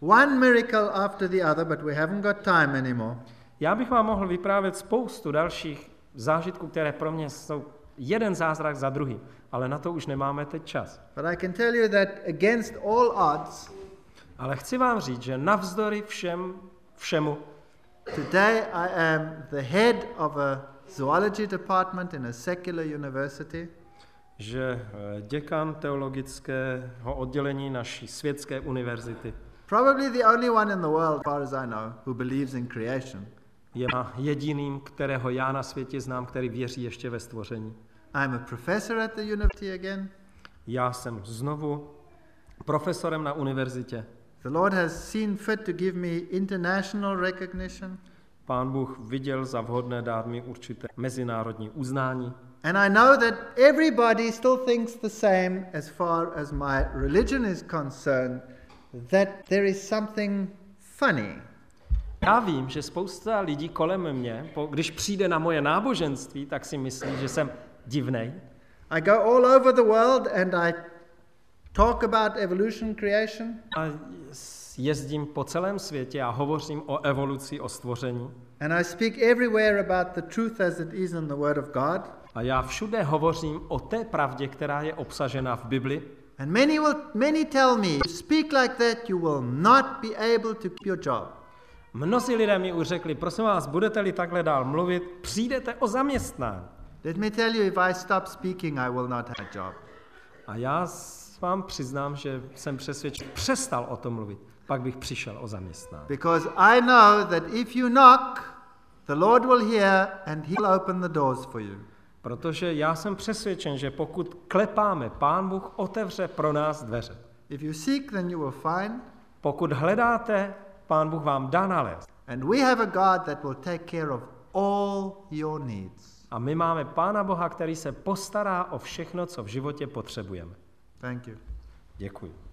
one miracle after the other, but we haven't got time anymore. Já bych vám mohl vyprávět spoustu dalších zážitků, které pro mě jsou jeden zázrak za druhý, ale na to už nemáme teď čas. But I can tell you that against all odds, Ale chci vám říct, že navzdory všem, všemu, today I am the head of a zoology department in a secular university. že děkan teologického oddělení naší světské univerzity Probably the only one in the world, as far as I know, who believes in creation. je jediným, kterého já na světě znám, který věří ještě ve stvoření. I'm a professor at the university again. Já jsem znovu profesorem na univerzitě. The Lord has seen fit to give me international recognition. Pán Bůh viděl za vhodné dát mi určité mezinárodní uznání. And I know that everybody still thinks the same as far as my religion is concerned, that there is something funny. Já vím, že spousta lidí kolem mě, když přijde na moje náboženství, tak si myslí, že jsem divnej. I go all over the world and I talk about evolution, creation. A jezdím po celém světě a hovořím o evoluci, o stvoření. And I speak everywhere about the truth as it is in the Word of God. A já všude hovořím o té pravdě, která je obsažena v Bibli. And many will, many tell me, if you speak like that, you will not be able to keep your job. Mnozí lidé mi už řekli, prosím vás, budete-li takhle dál mluvit, přijdete o zaměstnání. Let me tell you, if I stop speaking, I will not have a job. A já vám přiznám, že jsem přesvědčen, přestal o tom mluvit, pak bych přišel o zaměstnání. Because I know that if you knock, the Lord will hear and He'll open the doors for you. Protože já jsem přesvědčen, že pokud klepáme, Pán Bůh otevře pro nás dveře. If you seek, then you will find. Pokud hledáte, Pán Bůh vám dá nalézt. And we have a God that will take care of all your needs. A my máme Pána Boha, který se postará o všechno, co v životě potřebujeme. Thank you. Děkuji.